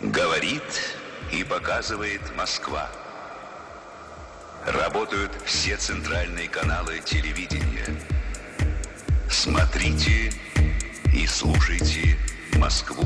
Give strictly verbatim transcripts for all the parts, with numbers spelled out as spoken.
Говорит и показывает Москва. Работают все центральные каналы телевидения. Смотрите и слушайте Москву.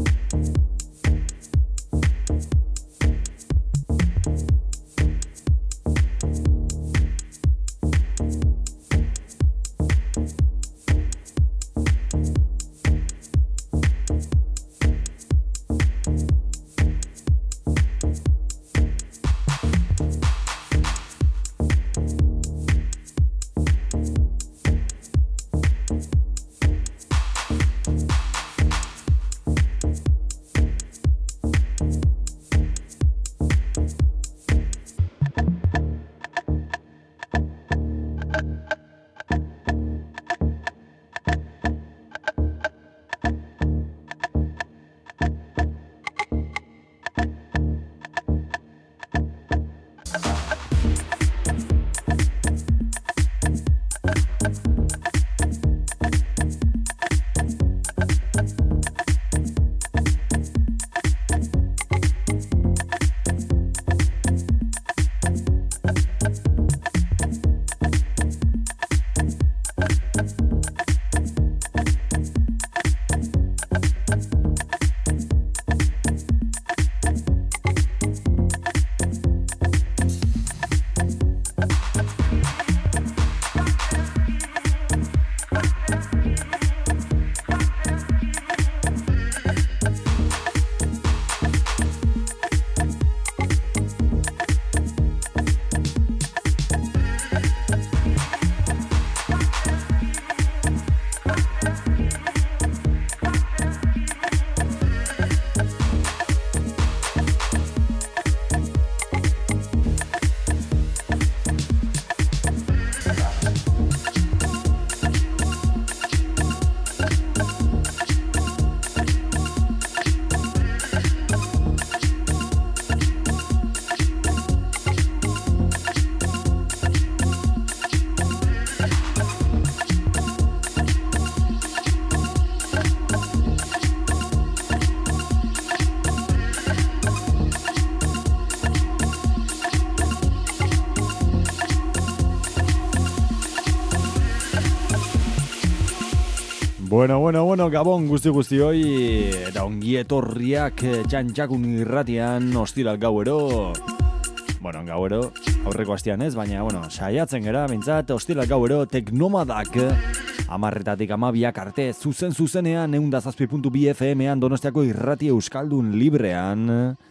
Bueno, bueno, bueno, Gabon guzti guzti hoi, eta ongi etorriak txantxakun irratian ostiral gauero. Bueno, gauero, aurreko astean ez, baina, bueno, saiatzen gera, bintzat, ostiral gauero, teknomadak, amarretatik amabiak arte, zuzen zuzenean, eunda zazpi puntu bi F M-an, Donostiako irrati euskaldun librean,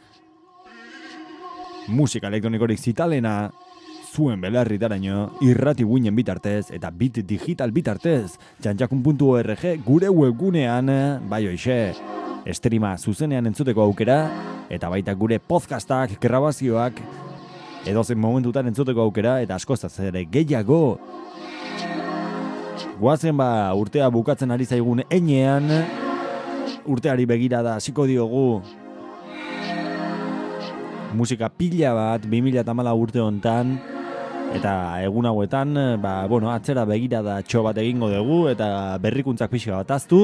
musika elektronikorik zitalena, zuen belarritaraino, irrati guinen bitartez, eta bit digital bitartez, txantxakun puntu org, gure webgunean, bai hoixe, streama zuzenean entzuteko aukera, eta baita gure podcastak, grabazioak, edozen momentutan entzuteko aukera, eta askozaz ere gehiago. Guazen ba, urtea bukatzen ari zaigun enean, urteari begira da hasiko diogu, musika pila bat, bi mila hamalau urte hontan, eta egun hauetan, ba, bueno, atzera begira da txo bat egingo dugu, eta berrikuntzak pixka bat aztu.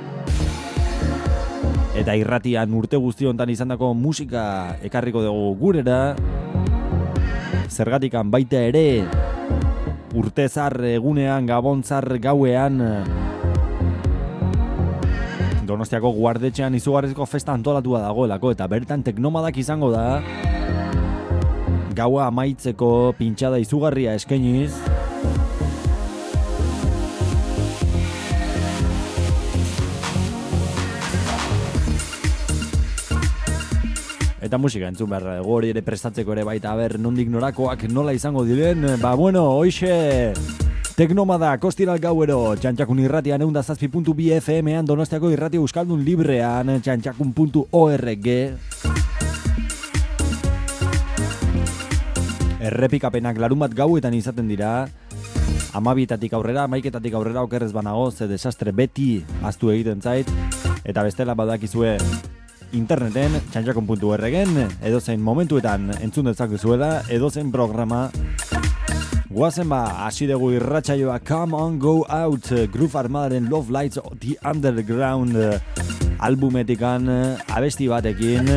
Eta irratian urte guzti hontan izandako musika ekarriko dugu gurera. Zergatikan baita ere, urte zar egunean, gabon zar gauean, Donostiako guardetxean izugarrizko festa antolatua dagoelako, eta bertan teknomadak izango da, gaua amaitzeko pintxada izugarria eskainiz. Eta musika entzun behar dugu, hori ere prestatzeko ere baita, aber nondik norakoak nola izango diren. Ba bueno, hoixe teknomadak ostiral gauero, txantxakun irratian eunda zazpi puntu bi F M-an, Donostiako irrati euskaldun librean, txantxakun puntu org. Errepikapenak larun bat gauetan izaten dira, amabietatik aurrera, maiketatik aurrera okerrez banago, ze desastre beti aztu egiten zait, eta bestela badakizue interneten, txantxakun puntu org-en, edozein momentuetan entzun dezakezuela, edozein programa Guazen ba, hasi dugu irratsaioa. Come on, go out, Groove Armadaren Love Lights The Underground albumetikan abesti batekin.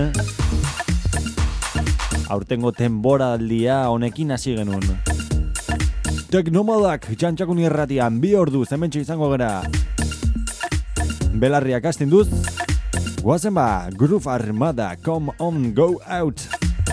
Aurtengo temporaldia honekin hasi genuen. Teknomodak Txantxakun irratian bi ordu hementxe izango gara. Belarriak hasten duz. Guazen ba, Groove Armada, Come on, go out.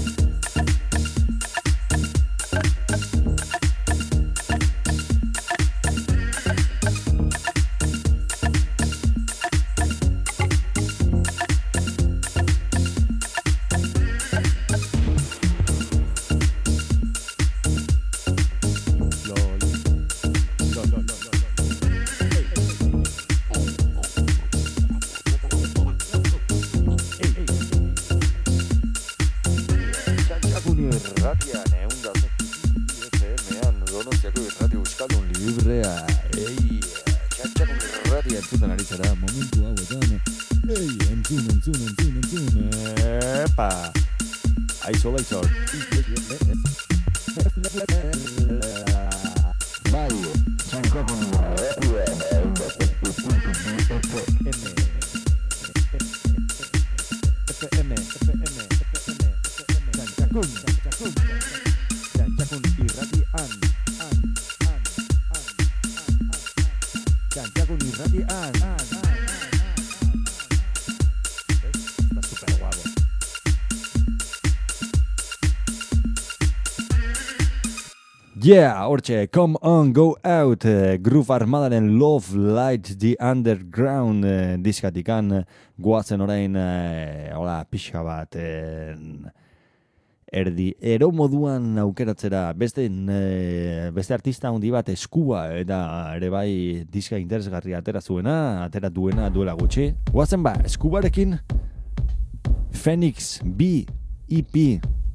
Yeah, hortxe, Come on, go out, uh, Groove Armadaren Love Light The Underground uh, diskatikan uh, guatzen orain, uh, hola, pixka bat, uh, erdi, ero moduan aukeratzera, beste, uh, beste artista handi bat Eskua, eta ere bai diska interesgarri atera zuena, atera duena duela gutxi. Guatzen ba, Eskubarekin, Phoenix B E P,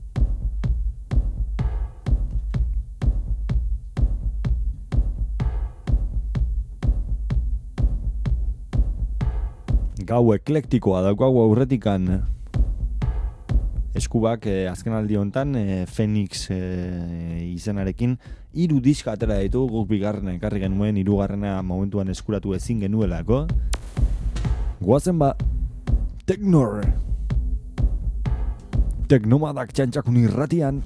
gau eklektikoa daukagu aurretikan. Eskubak eh, azken aldi honetan eh, Phoenix eh, izenarekin hiru diska atera ditu, guk bigarrena ekarri genuen, hirugarrena momentuan eskuratu ezin genuelako. Guazen ba, Teknor Teknomadak Txantxakun irratian.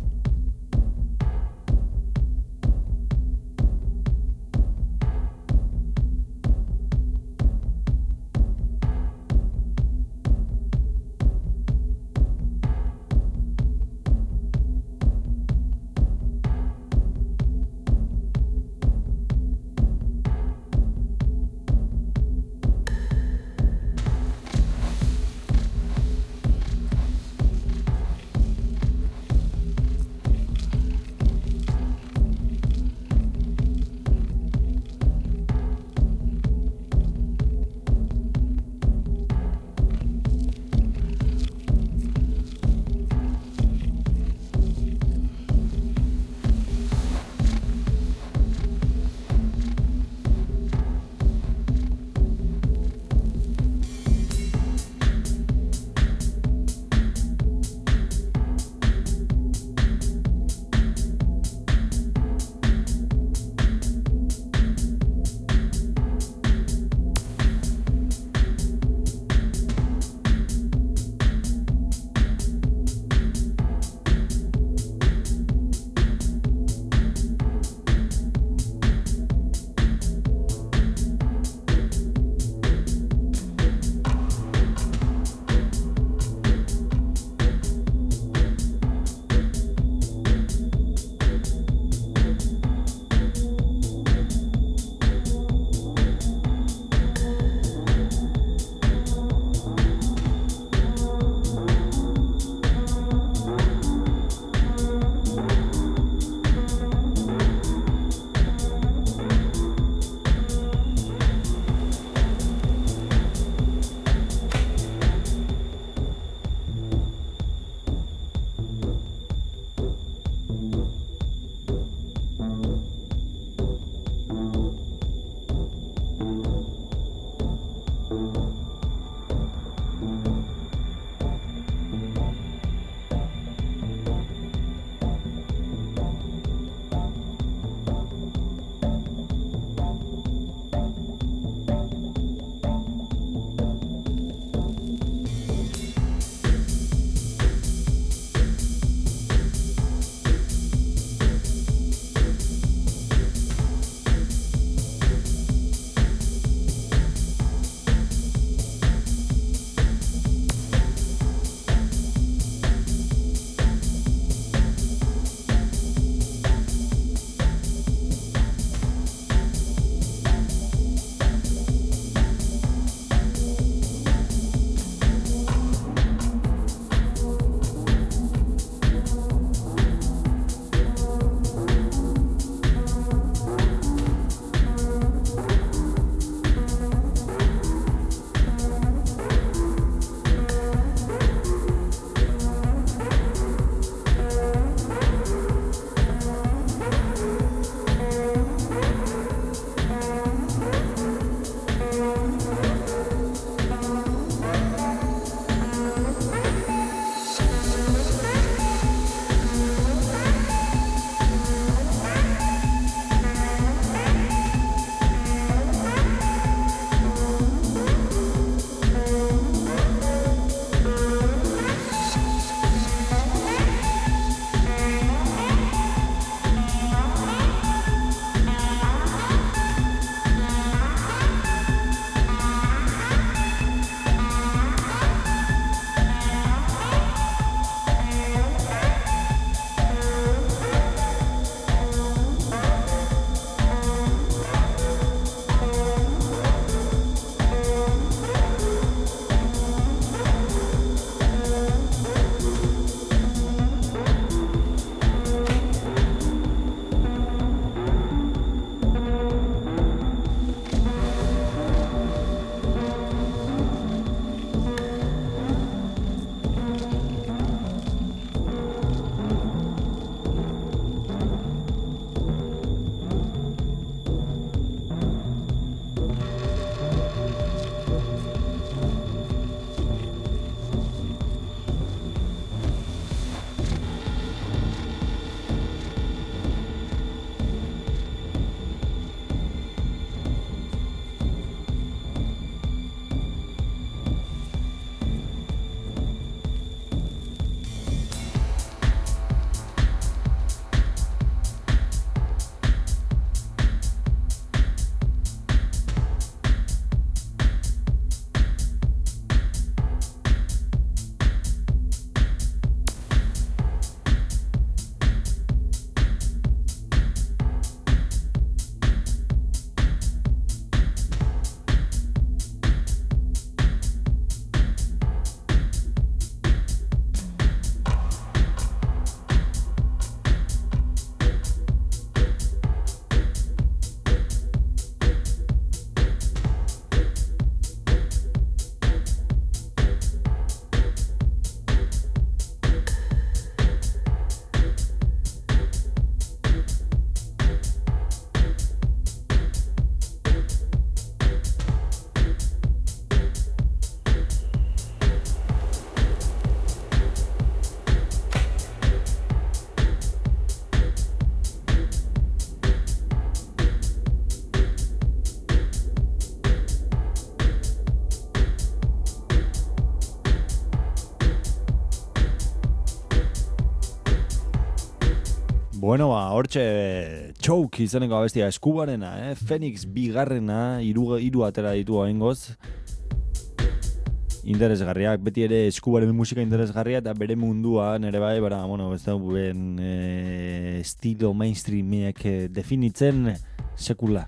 Bueno, ba, hortxe Choke izeneko abestia eskubarena, eh? Phoenix bigarrena, hiru hiru atera ditu oraingoz. Interesgarriak, beti ere eskubaren musika interesgarria eta bere mundua nere bai, bara, bueno, ez da ben e, estilo mainstreamiek e, definitzen sekula.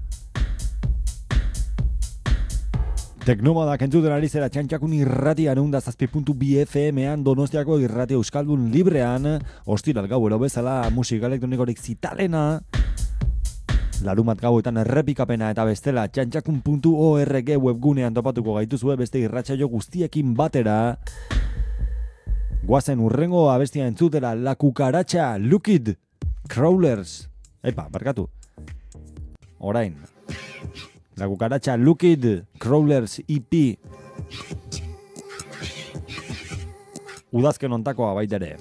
Teknomadak entzuten ari zera txantxakun irratian eunda zazpi puntu bi F M-an Donostiako irratia euskaldun librean, ostiral gauero bezala musika elektronikorik zitalena, larumat gauetan errepikapena eta bestela txantxakun puntu org webgunean topatuko gaituzue beste irratsaio guztiekin batera. Guazen urrengo abestia entzutera, La Cucaracha, Look It, Crawlers. Epa, barkatu. Orain. La Cucaracha, Look It, Crawlers E P. Udazken ontakoa baitere.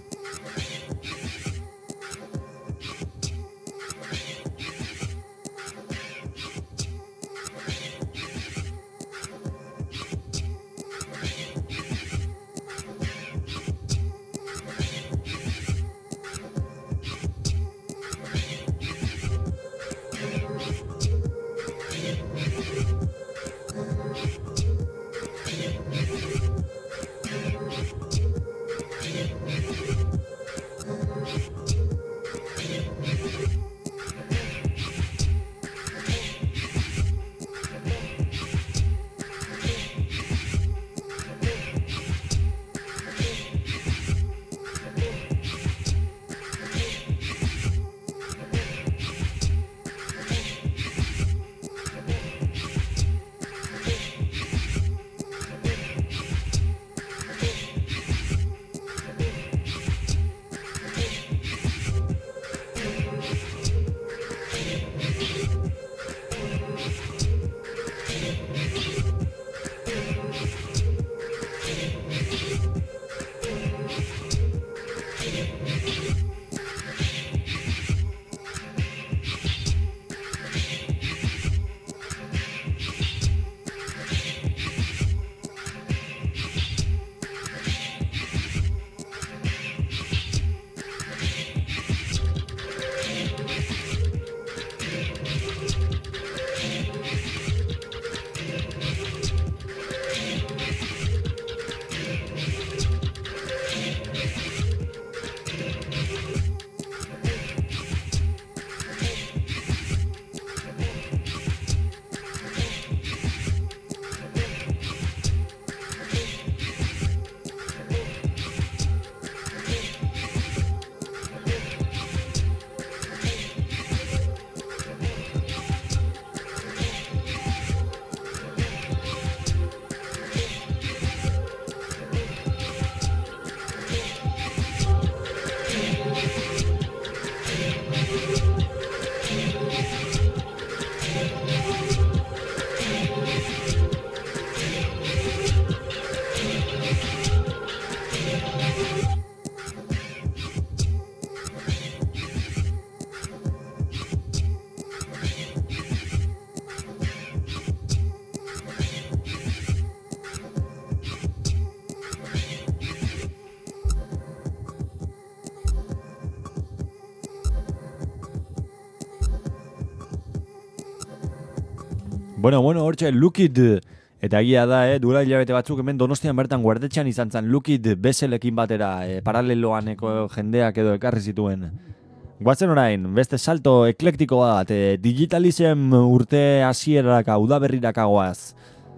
Bueno, bueno, hortxe, Look It, eta egia da, eh, duela hilabete batzuk hemen Donostian bertan guardetxean izan zen Look It bezelekin batera, eh, paraleloaneko jendeak edo ekarri zituen. Guatzen orain, beste salto eklektiko bat, eh, Digitalism urte hasieraraka, udaberrirakagoaz.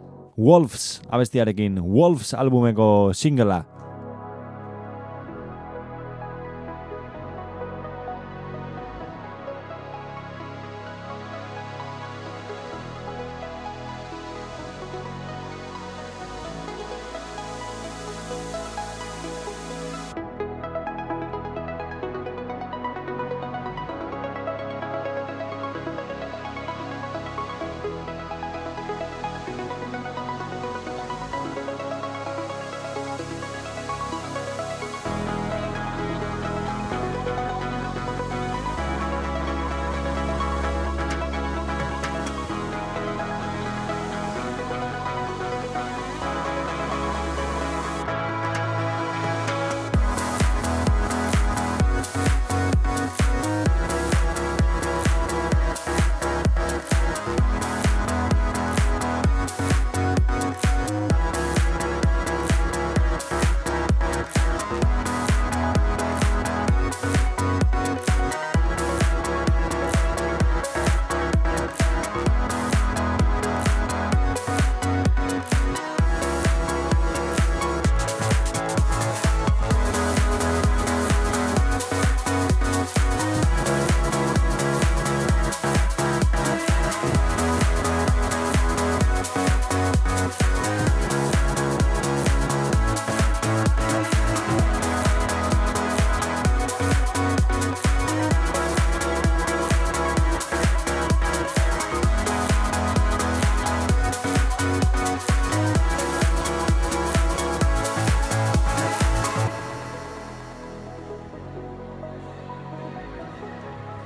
Wolves abestiarekin, Wolves albumeko singela.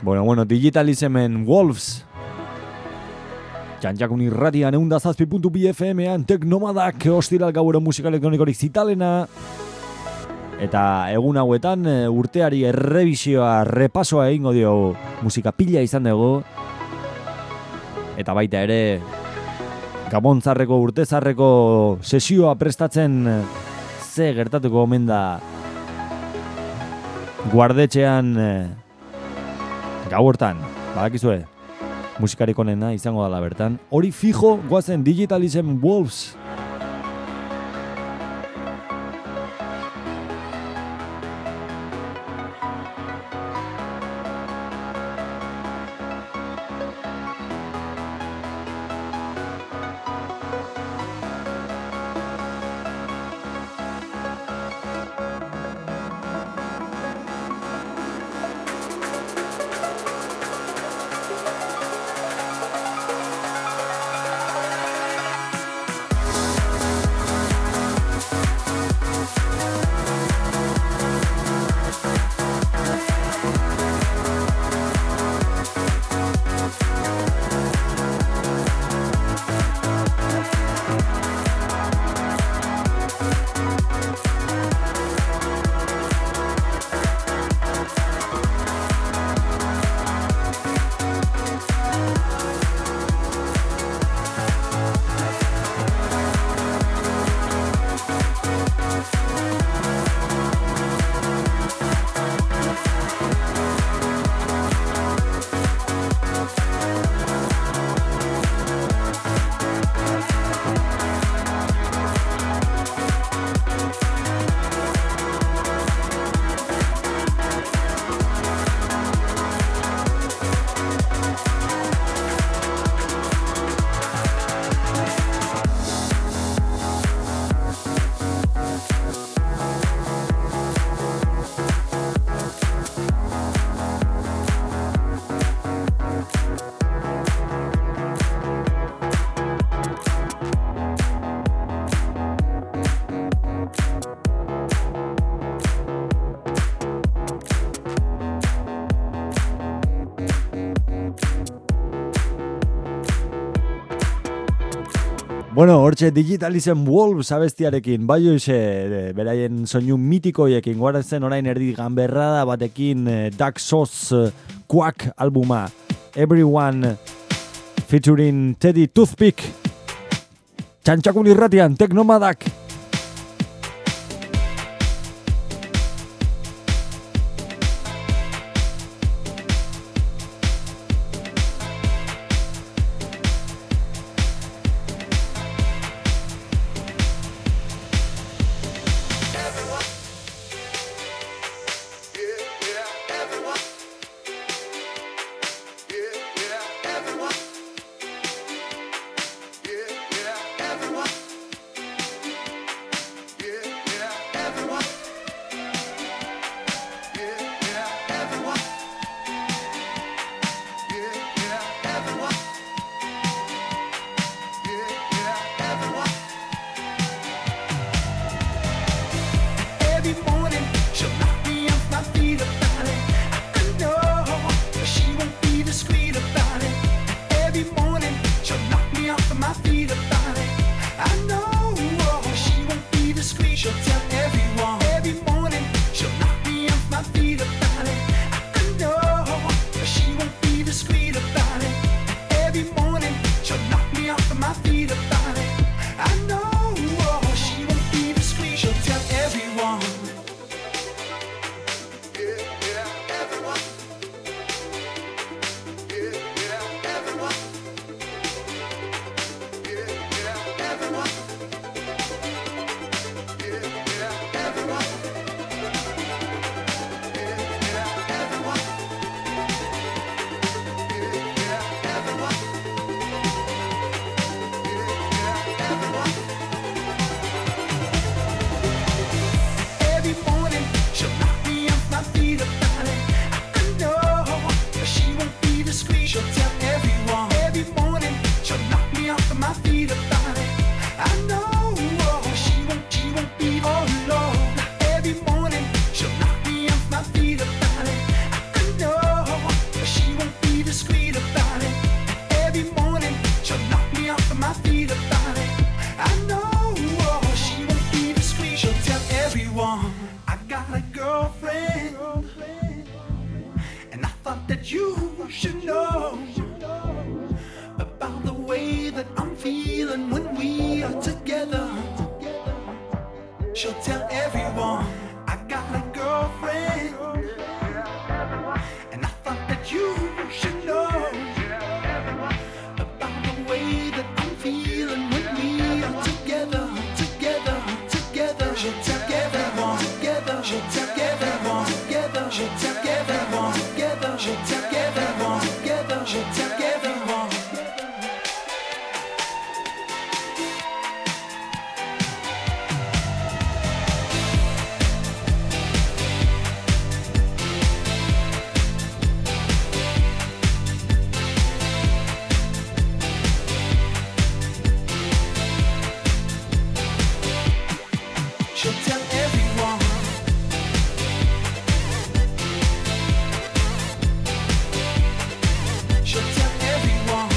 Bueno, bueno, Digitalismen Wolves. Txantxakun irratian eunda zazpi puntu bi F M-an Teknomadak ostiral gauero musika elektronikorik zitalena. Eta egun hauetan urteari errebisioa, repasoa egingo dio musika pila izan dugu. Eta baita ere Gabontzarreko urtezarreko sesioa prestatzen ze gertatuko omen da guardetxean gau hortan, badakizue, musikarik onena izango dela bertan. Hori fijo goazen Digitalism Wolves. Bueno, hortxe Digitalism Wolves abestiarekin, bai hoxe, beraien soinu mitikoiekin, guardatzen orain erdi ganberrada batekin Dark Sauce Quack albuma, Everyone featuring Teddy Toothpick, Txantxakun irratian, Teknomadak. Yeah. we are together. She'll tell everyone I got a girlfriend, and I thought that you should know about the way that I'm feeling when we are together, together, together. She'll tell everyone together. She'll tell everyone together. She'll tell everyone together. She'll tell everyone together. She'll tell everyone. She'll tell everyone. She'll tell everyone.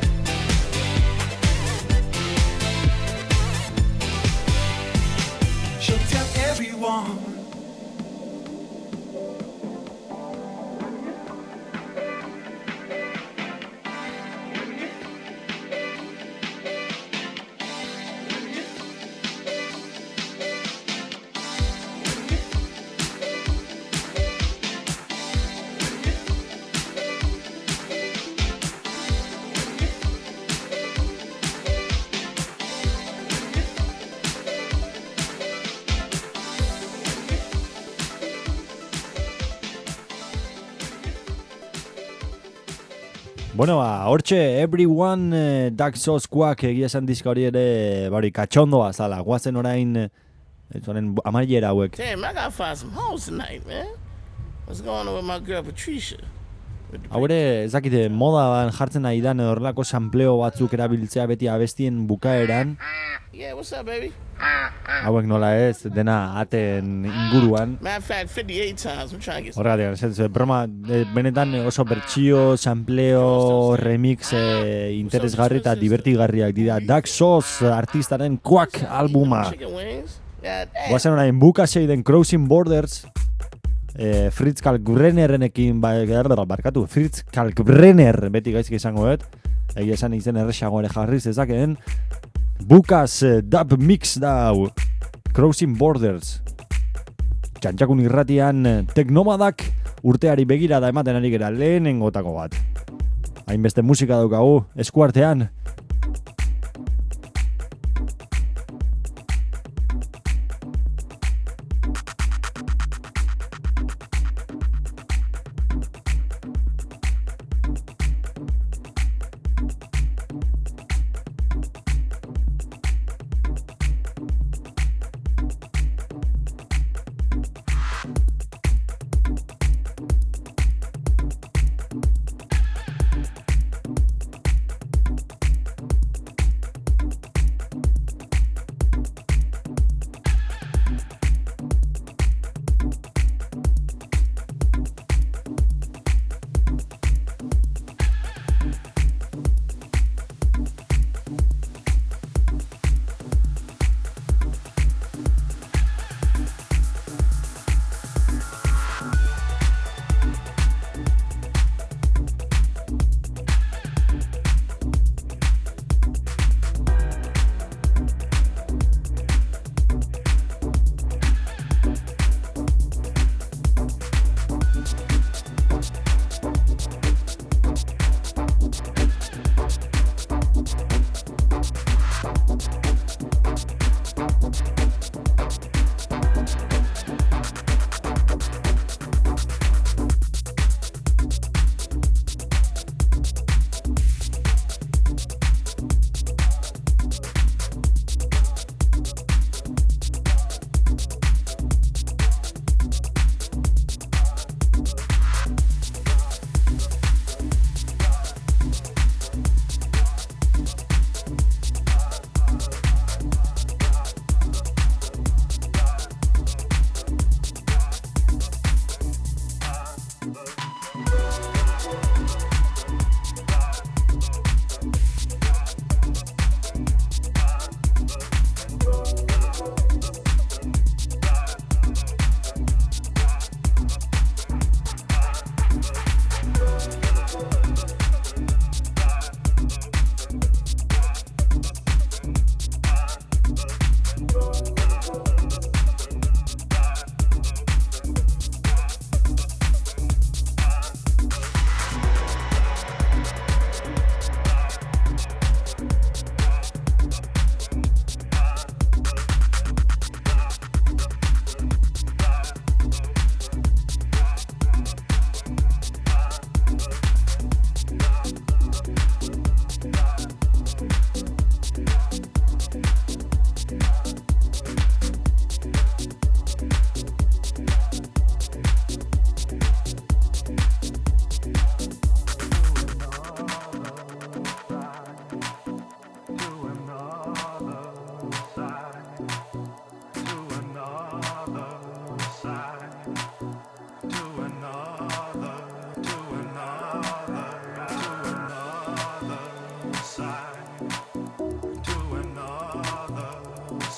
She'll tell everyone. Bueno, ba, hortxe, Everyone, eh, Dark Souls Quack egia esan diska hori ere, bari, katxondoa zala, guazen orain, eh, zoren amaiera hauek. Damn, I gotta find some hoes tonight, man. What's going on with my girl Patricia? With the Hau ere, ez dakite, modan jartzen nahi dan, horrelako sampleo batzuk erabiltzea beti abestien bukaeran, Yeah, what's up, baby? hauek nola ez, dena aten inguruan. Matter of fact, fifty-eight times. I'm trying to get some. Horregatik, ez, ez, broma, eh, benetan oso bertsio, sampleo, remix eh, interesgarri eta divertigarriak dira. Dark Souls artistaren Quack albuma. Chicken wings? Yeah, damn. Guazen orain bukasei den Crossing Borders, eh, Fritz Kalkbrennerenekin, ba, barkatu, Fritz Kalkbrenner, beti gaizki izango dut, egia esan izen erresago ere jarriz ezakeen, Bukas eh, dub mix da hau, Crossing Borders. Txantxakun irratian eh, teknomadak urteari begira da ematen ari gera lehenengotako bat. Hainbeste musika daukagu, eskuartean.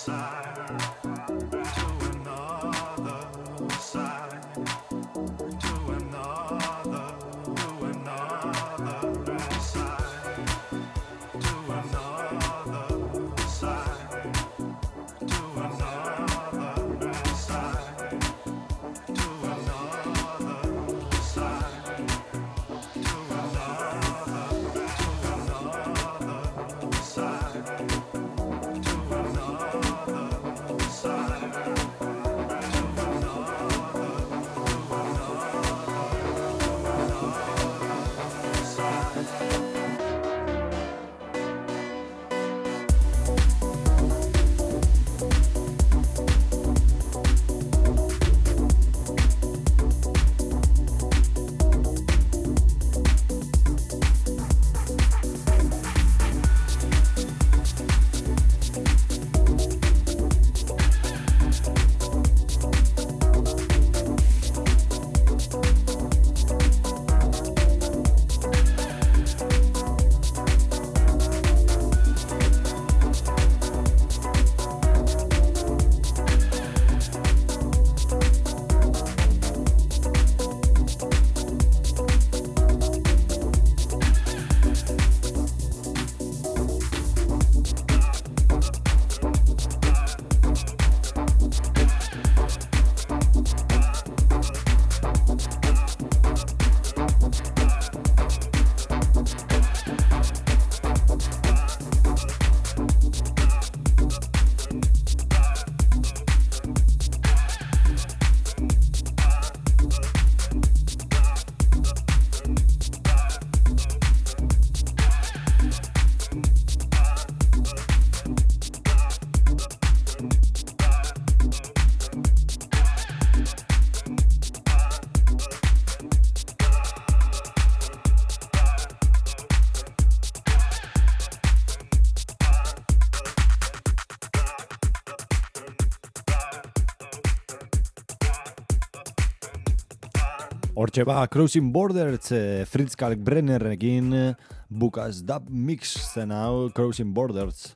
Hortxe ba, Crossing Borders, eh, Fritz Kalkbrennerrekin Bukas Dub Mix zen hau, Crossing Borders.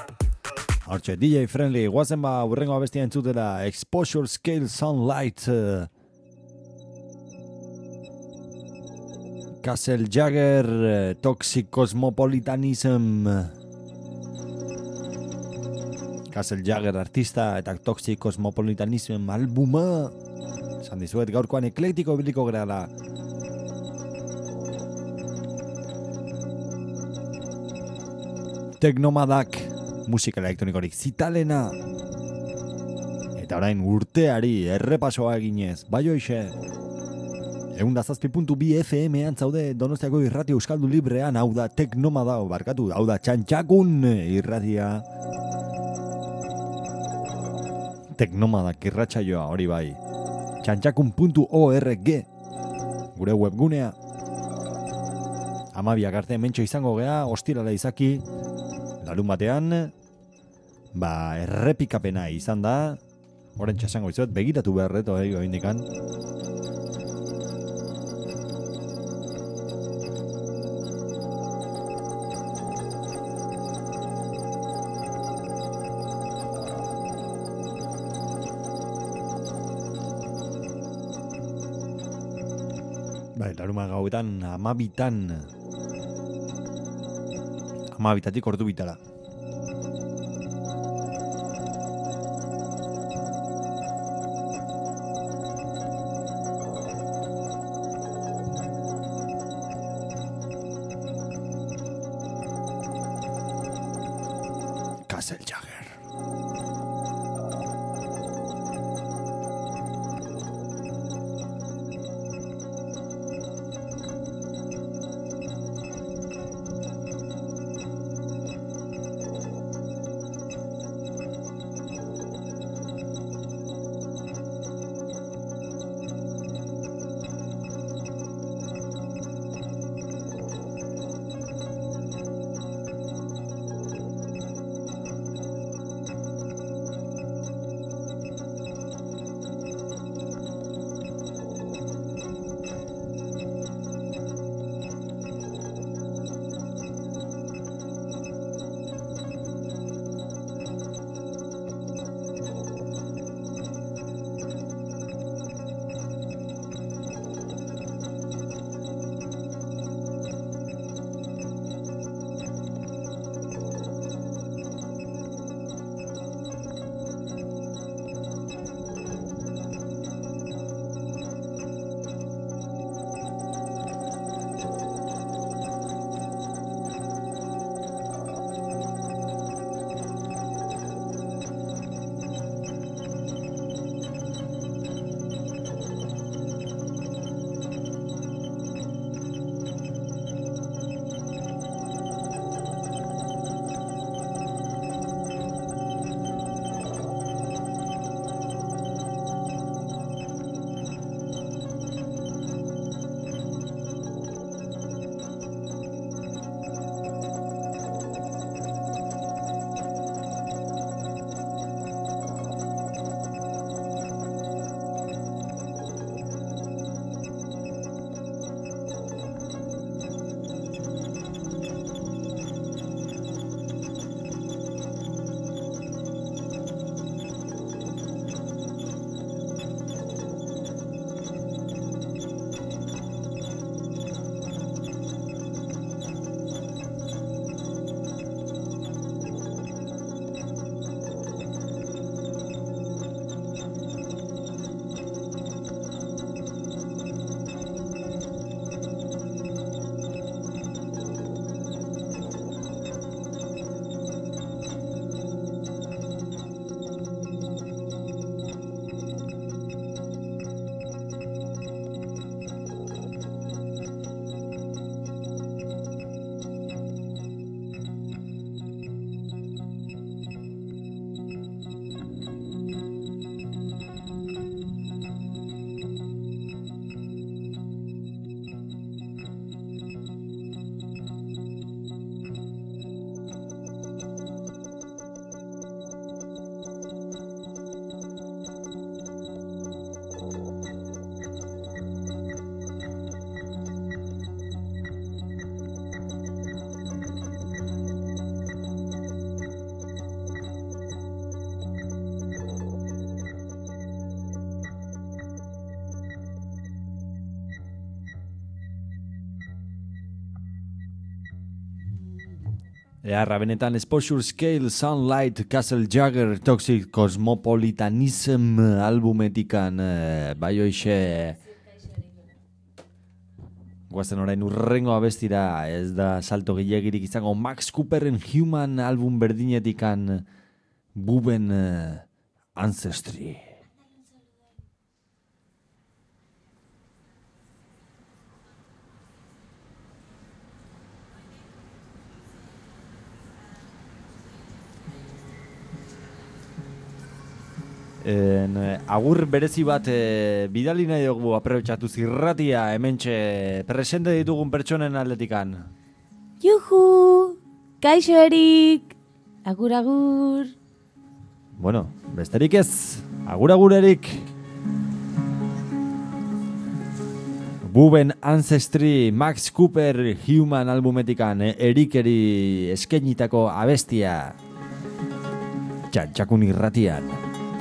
Hortxe, D J Friendly, guazen ba, urrengo abestia entzutela, Exposure Scale Sunlight, eh, Castle Jagger, eh, Toxic Cosmopolitanism, Castle Jagger artista eta Toxic Cosmopolitanism albuma. Esan dizuet gaurkoan eklektiko biliko gerala. Teknomadak, musika elektronikorik zitalena. Eta orain urteari errepasoa eginez, bai hoixe. Egun da zazpi puntu bi F M-an zaude Donostiako irrati euskaldu librean, hau da Teknomada, barkatu, hau da Txantxakun irratia. Teknomadak irratsaioa hori bai. txantxakun puntu org gure webgunea. Amabiak arte mentxo izango gea, ostirala izaki, larun batean, ba, errepikapena izan da, orentxe esango izuet, begiratu beharreto, eh, indikan. Bai, laruma gauetan, amabitan, amabitatik ordu bitara. Castle Jagger. Earra benetan Exposure Scale, Sunlight, Castle Jagger, Toxic Cosmopolitanism albumetikan, eh, bai hoixe, guazen orain urrengo abestira, ez da salto gehiagirik izango, Max Cooperren Human album berdinetikan, Buben eh, Ancestry. En, agur berezi bat e, bidali nahi dugu aprobetxatu zirratia hementxe presente ditugun pertsonen aldetikan. Juhu! Kaixo Erik! Agur, agur! Bueno, besterik ez, agur agur Erik! Buben Ancestry, Max Cooper Human albumetikan Erikeri eskenitako abestia. Txantxakun irratian.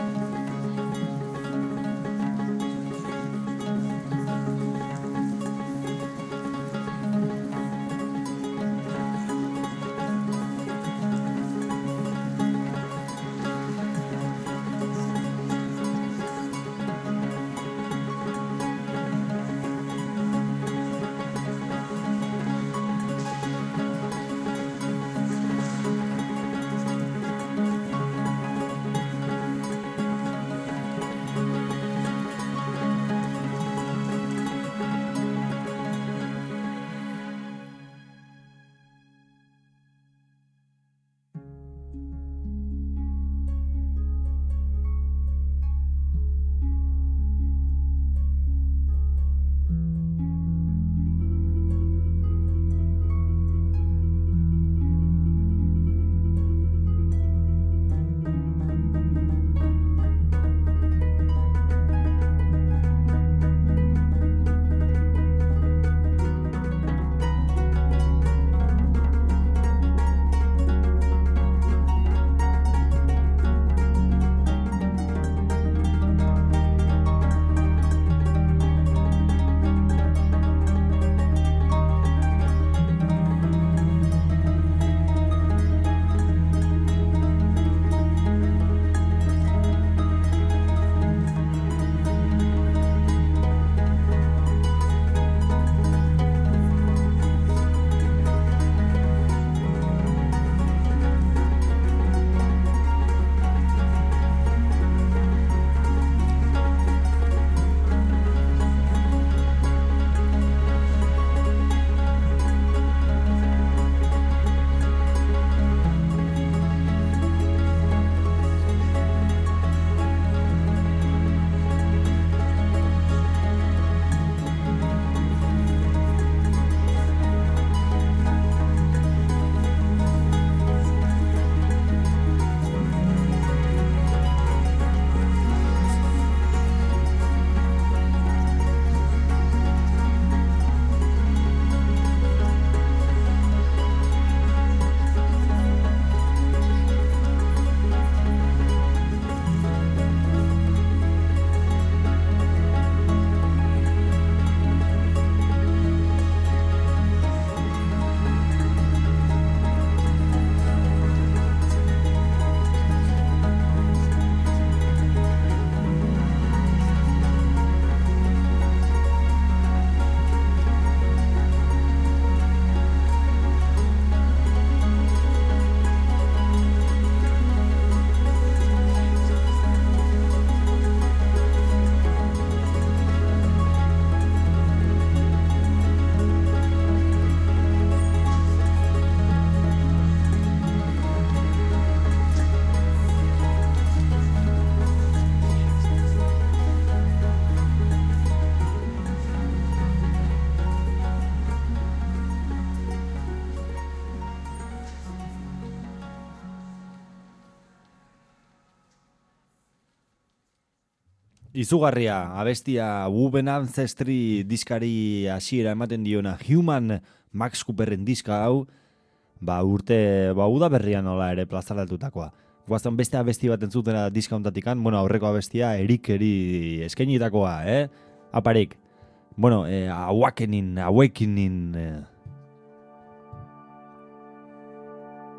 Izugarria, abestia Buben Ancestry diskari hasiera ematen diona Human Max Cooperren diska hau, ba urte, ba uda berrian nola ere plazaratutakoa. Guaztan beste abesti bat entzutena diska ontatikan, bueno, aurreko abestia Erikeri eskainitakoa, eh? Aparik. Bueno, eh, Awakening, Awakening... Eh.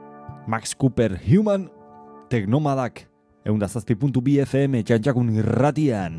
Max Cooper Human, Teknomadak, eunda zazpi puntu bi F M Txantxakun irratian.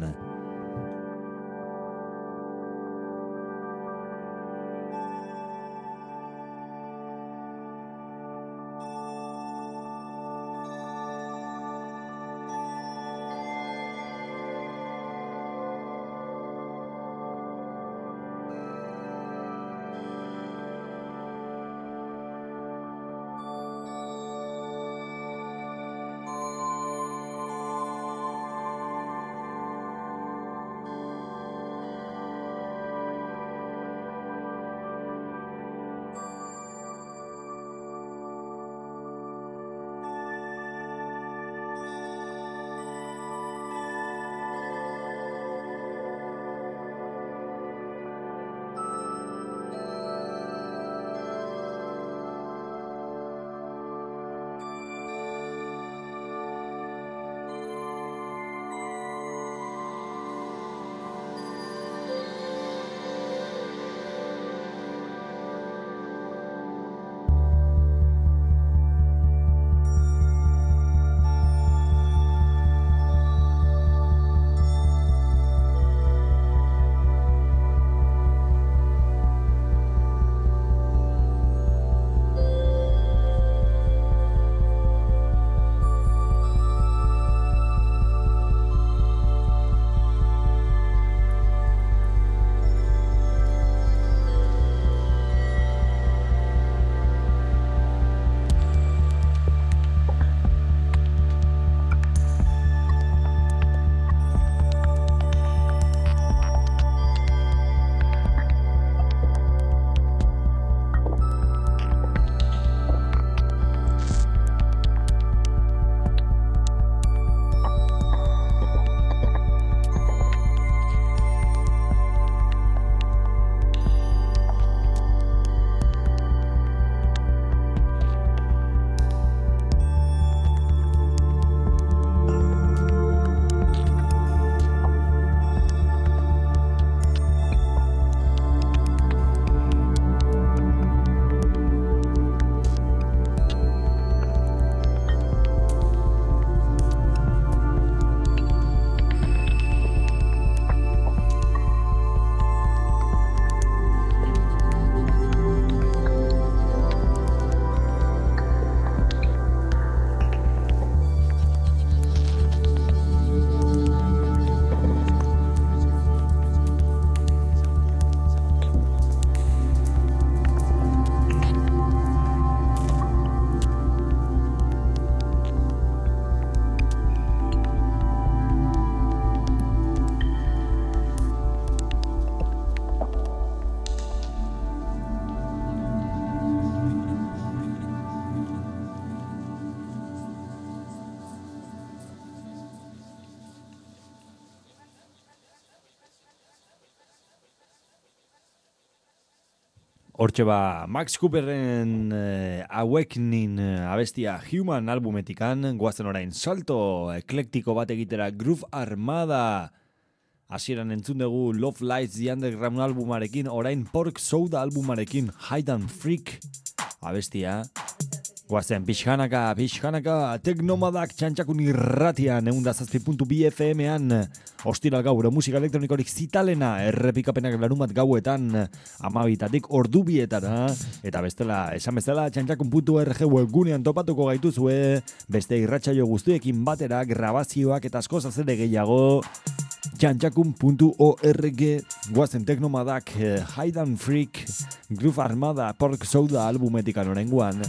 Hortxe ba, Max Cooperren eh, Awakening eh, abestia Human albumetikan, guazen orain salto eklektiko bat egitera Groove Armada. Hasieran entzun dugu Love Lights The Underground albumarekin, orain Pork Soda albumarekin Hide and Freak abestia. Guazen, pixkanaka, pixkanaka, Teknomadak Txantxakun irratian, eunda zazpi puntu bi F M-an, ostiral gaur, musika elektronikorik zitalena, errepikapenak larumat gauetan, amabitatik ordubietara, eta bestela, esan bestela, txantxakun puntu R G webgunean topatuko gaituzue, beste irratsaio guztiekin batera, grabazioak eta asko zazere gehiago, txantxakun puntu org, guazen Teknomadak, Hide and Freak, Groove Armada, Pork Soda albumetikan orenguan.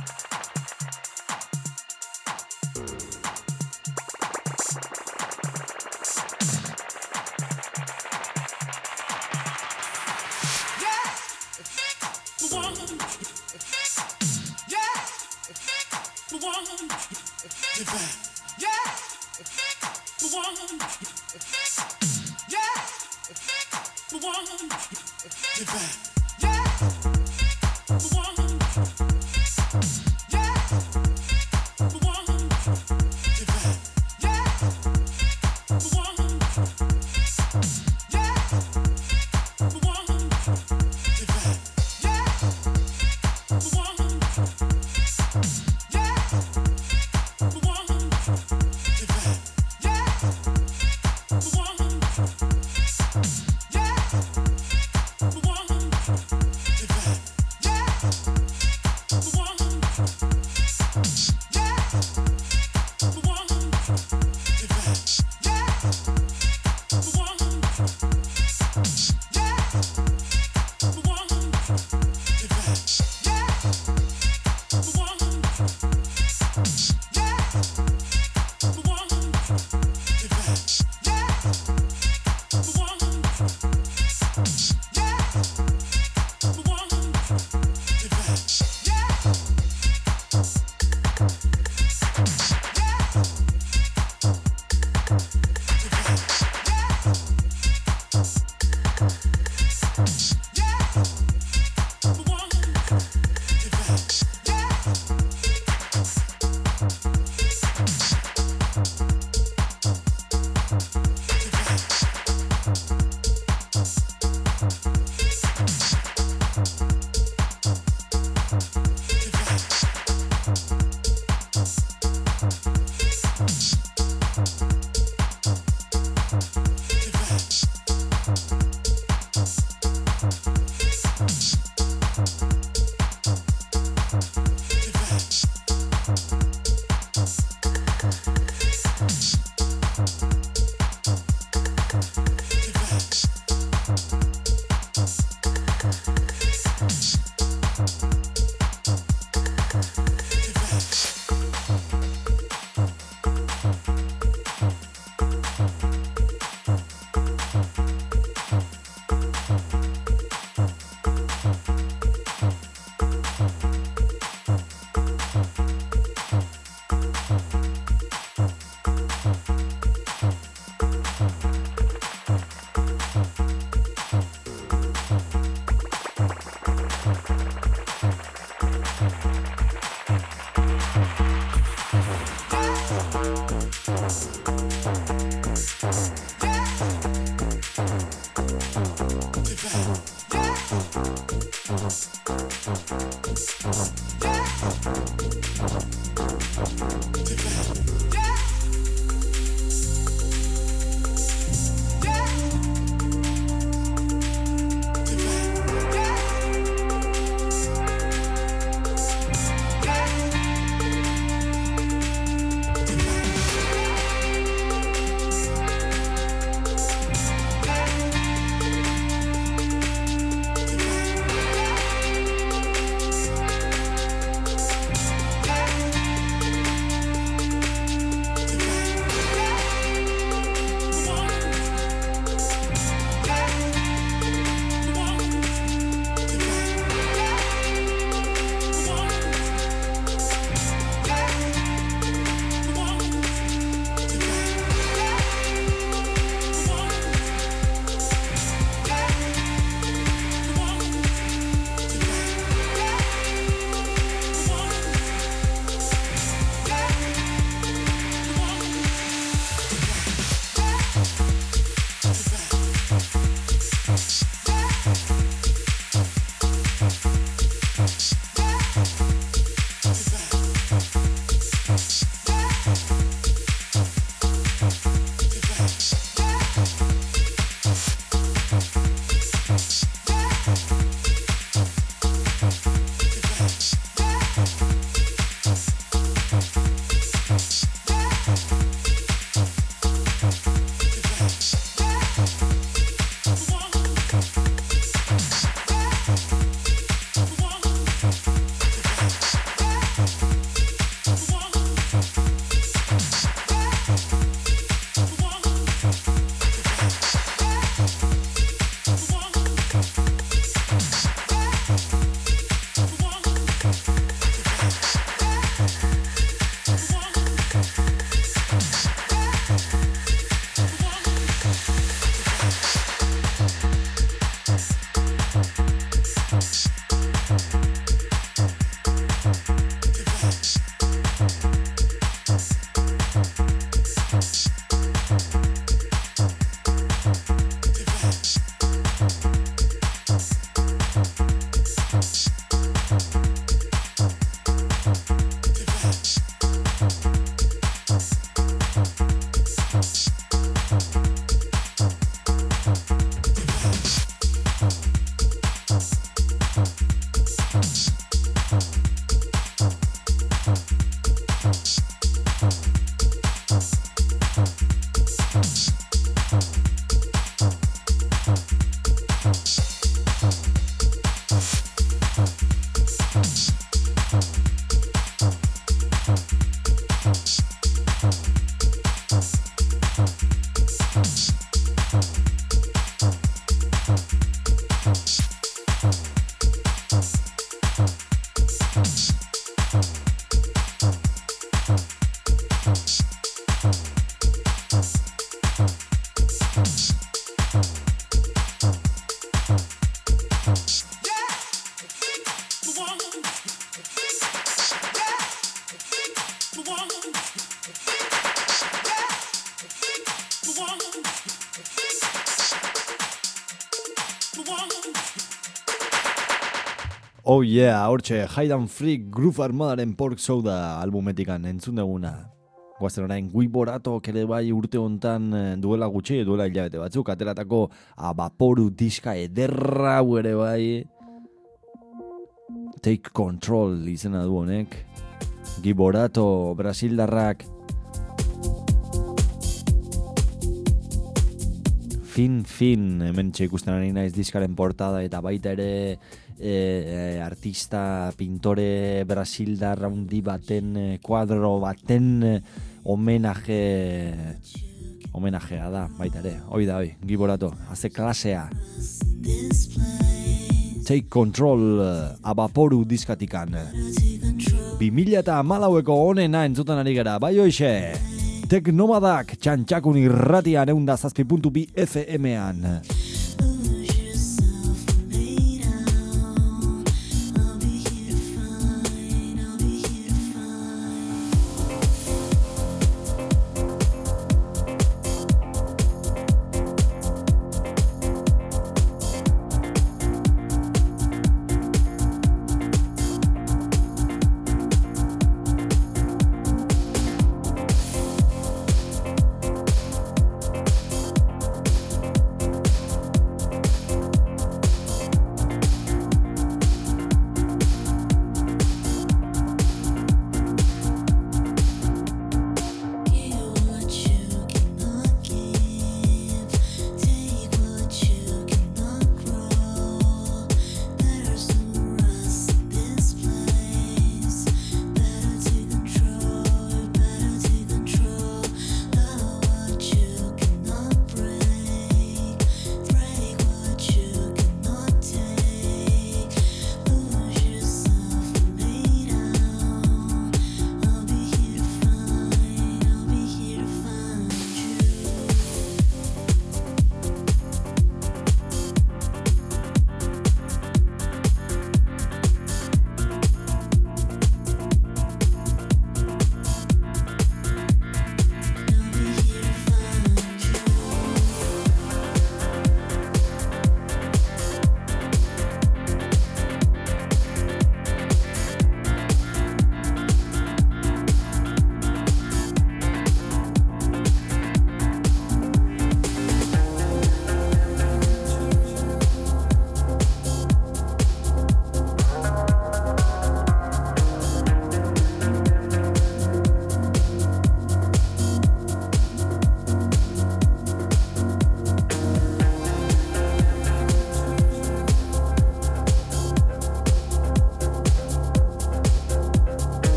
Yeah. Oh yeah, hortxe, Hide and Freak Groove Armadaren Pork Soda albumetikan entzun duguna. Guazen orain, Gui Boratok ere bai urte hontan duela gutxi, duela hilabete batzuk, ateratako Abaporu diska ederra ere bai. Take Control izena du honek. Gui Borato, Brasildarrak. Fin, fin, hemen ikusten ari naiz diskaren portada eta baita ere e, e, artista, pintore brasildar handi baten, e, kuadro baten e, homenaje, homenajea da, baita ere, hoi da, hoi, Gui Borato, haze klasea. Take Control, Abaporu diskatikan. bi mila eta hamalaueko honena entzutan ari gara, bai hoixe! Teknomadak txantxakun irratian eunda zazpi puntu bi F M-an.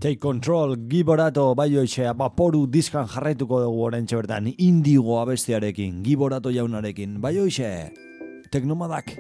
Take Control, Giborato, bai hoxe, Vaporu diskan jarraituko dugu oraintxe bertan, Indigo abestiarekin, Giborato jaunarekin, bai hoxe, Teknomadak.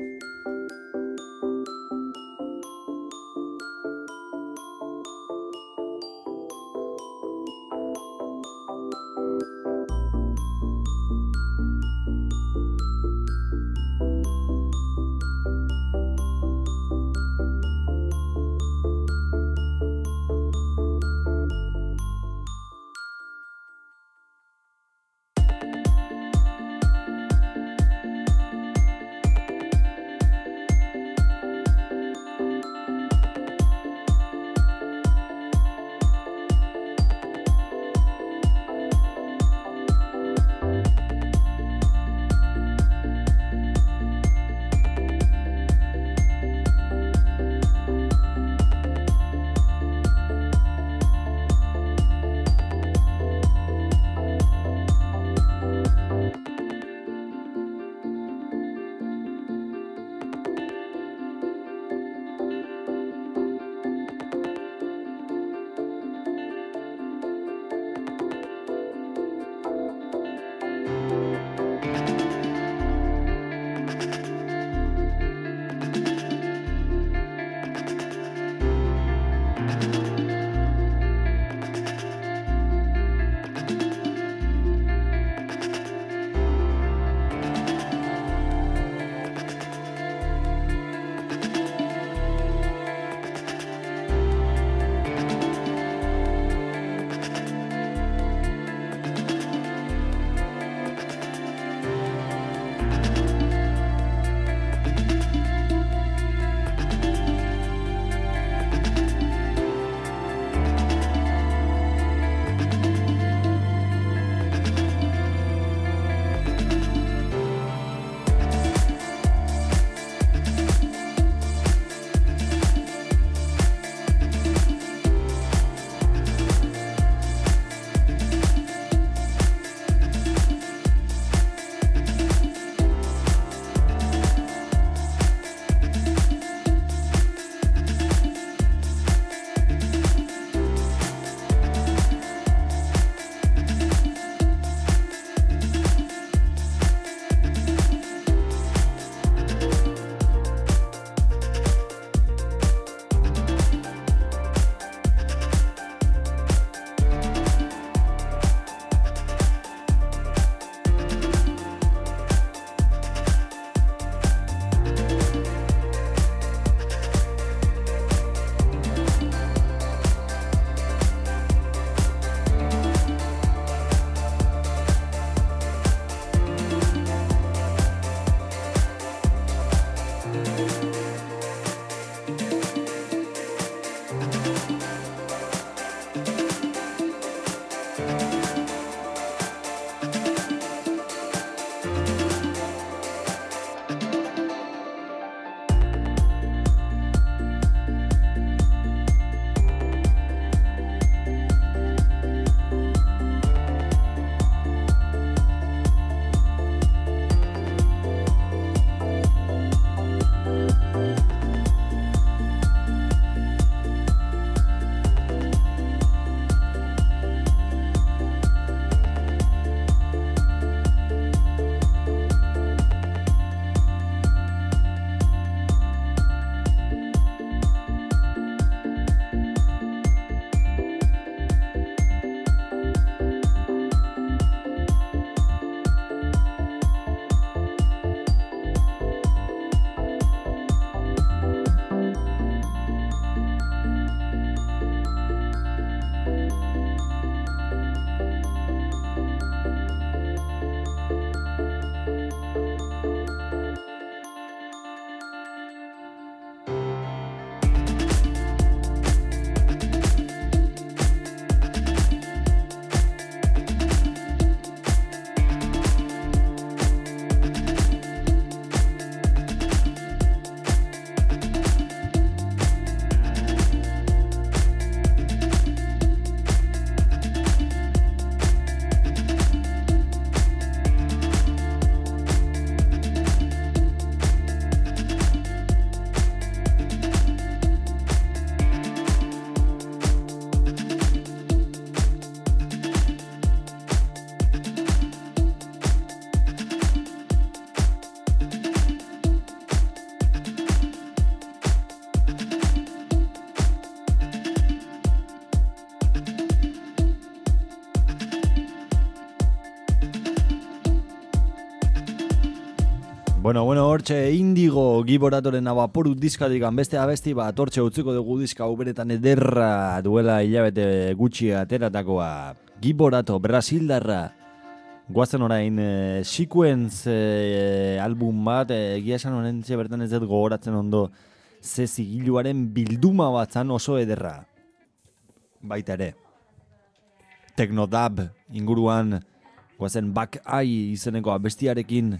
Bueno, bueno, hortxe Indigo Giboratoren abaporu diskatik beste abesti bat hortxe utziko dugu diska uberetan ederra duela hilabete gutxi ateratakoa. Giborato, Brasildarra. Guazen orain e, Sequence e, album bat, egia esan honen txe bertan ez dut gogoratzen ondo ze zigiluaren bilduma batzan oso ederra. Baita ere. Technodub inguruan guazen Back Eye izeneko abestiarekin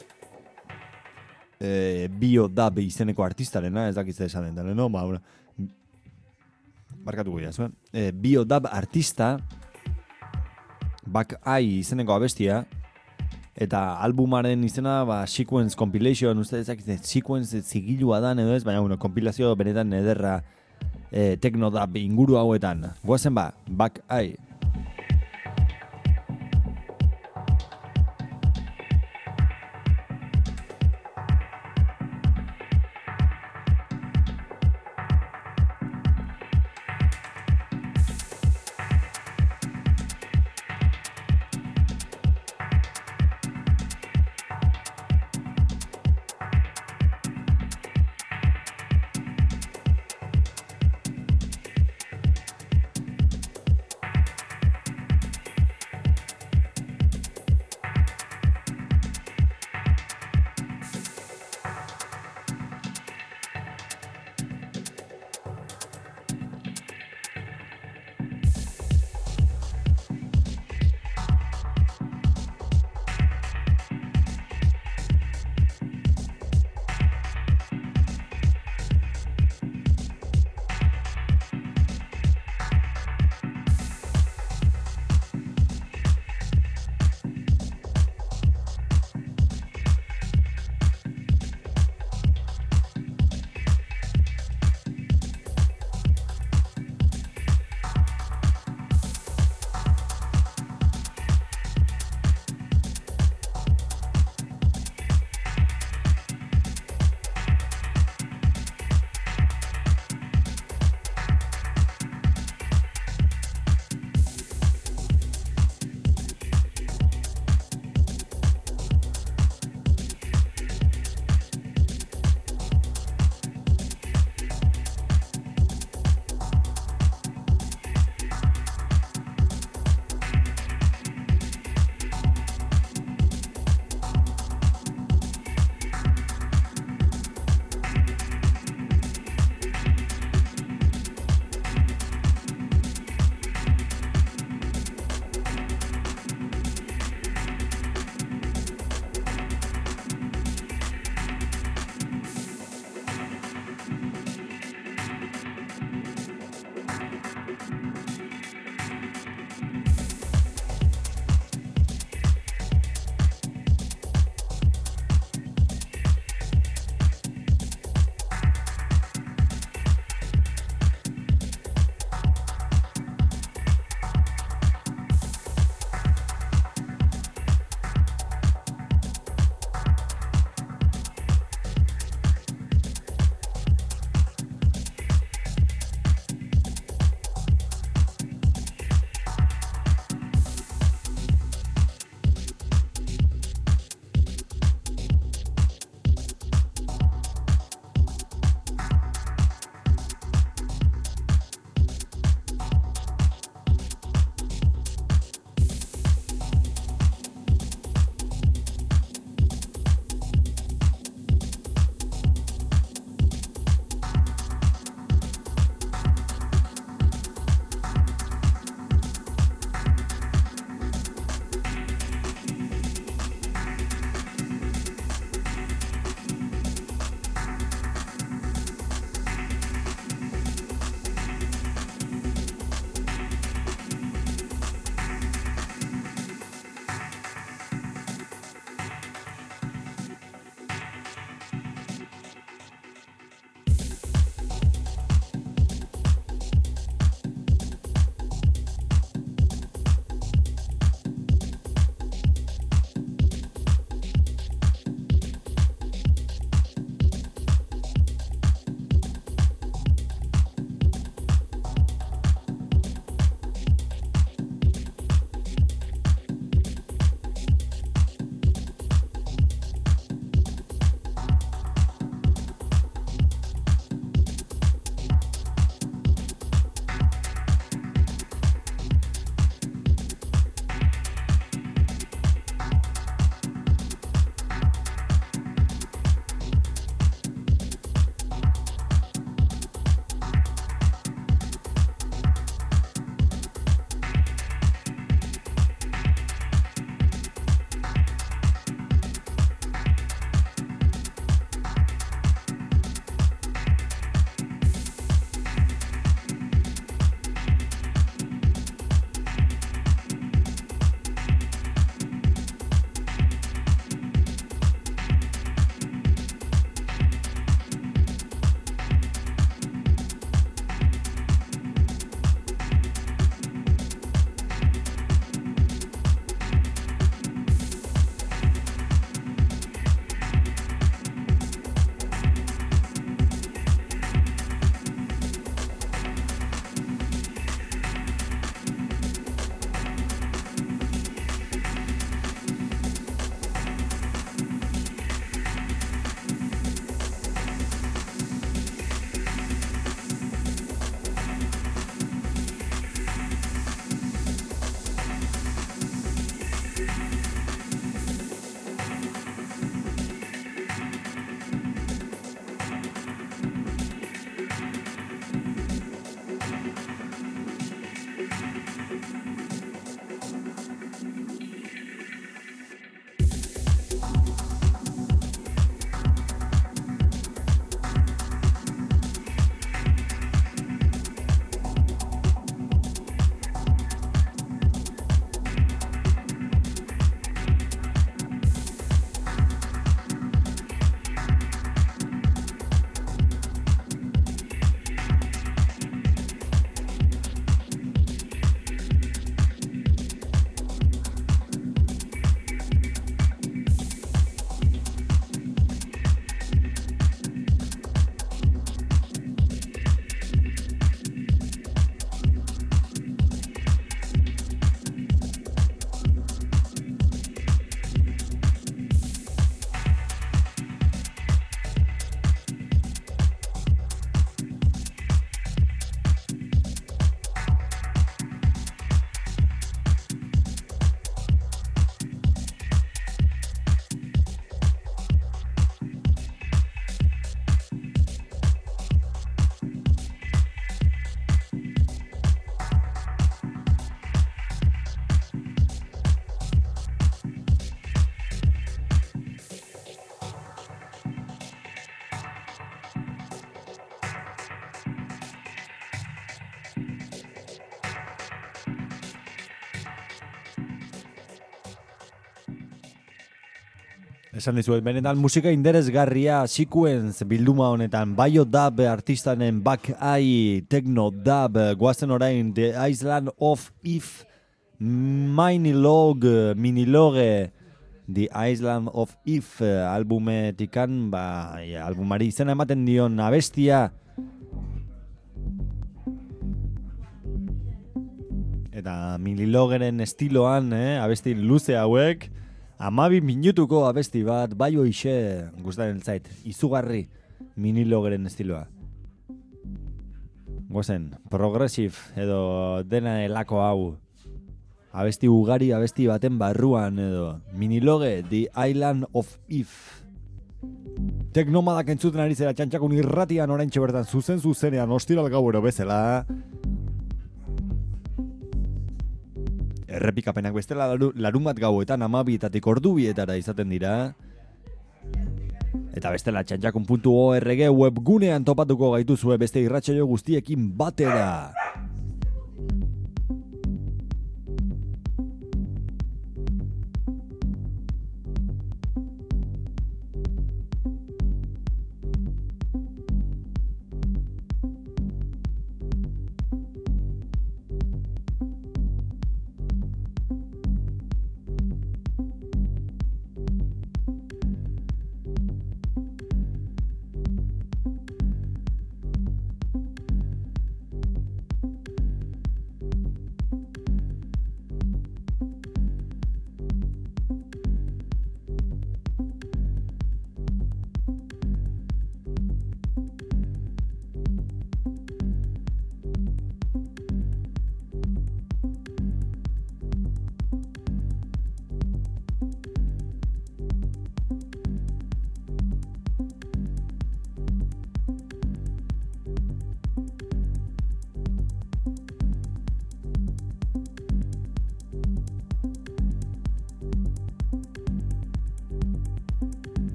e, Biodub izeneko artistarena, ez dakitze esan den, no? Ba, bueno, barkatuko ja, zuen. E, Biodub artista Back Eye izeneko abestia eta albumaren izena ba, Sequence Compilation, uste ezakizte Sequence zigilua da edo ez, baina bueno, kompilazio benetan ederra e, Technodub inguru hauetan. Goazen ba, Back Eye. Esan dizuet, benetan musika interesgarria sequence bilduma honetan, Biodub artistanen Back Eye, Techno Dub, guazen orain The Island of If, Minilogue, Minilogue, The Island of If albumetikan, ba, ja, albumari izena ematen dion abestia. Eta Minilogeren estiloan, eh, abesti luze hauek, Amabi minutuko abesti bat, bai hoixe, gustaren zait, izugarri Minilogeren estiloa. Gozen, progressive edo dena elako hau. Abesti ugari, abesti baten barruan edo. Miniloge, The Island of If. Teknomadak entzuten ari zera txantxakun irratian oraintxe bertan zuzen zuzenean ostiral gauero bezala. Errepikapenak bestela larun bat gauetan amabietatik ordubietara izaten dira. Eta bestela txantxakun puntu org webgunean topatuko gaituzue beste irratsaio guztiekin batera.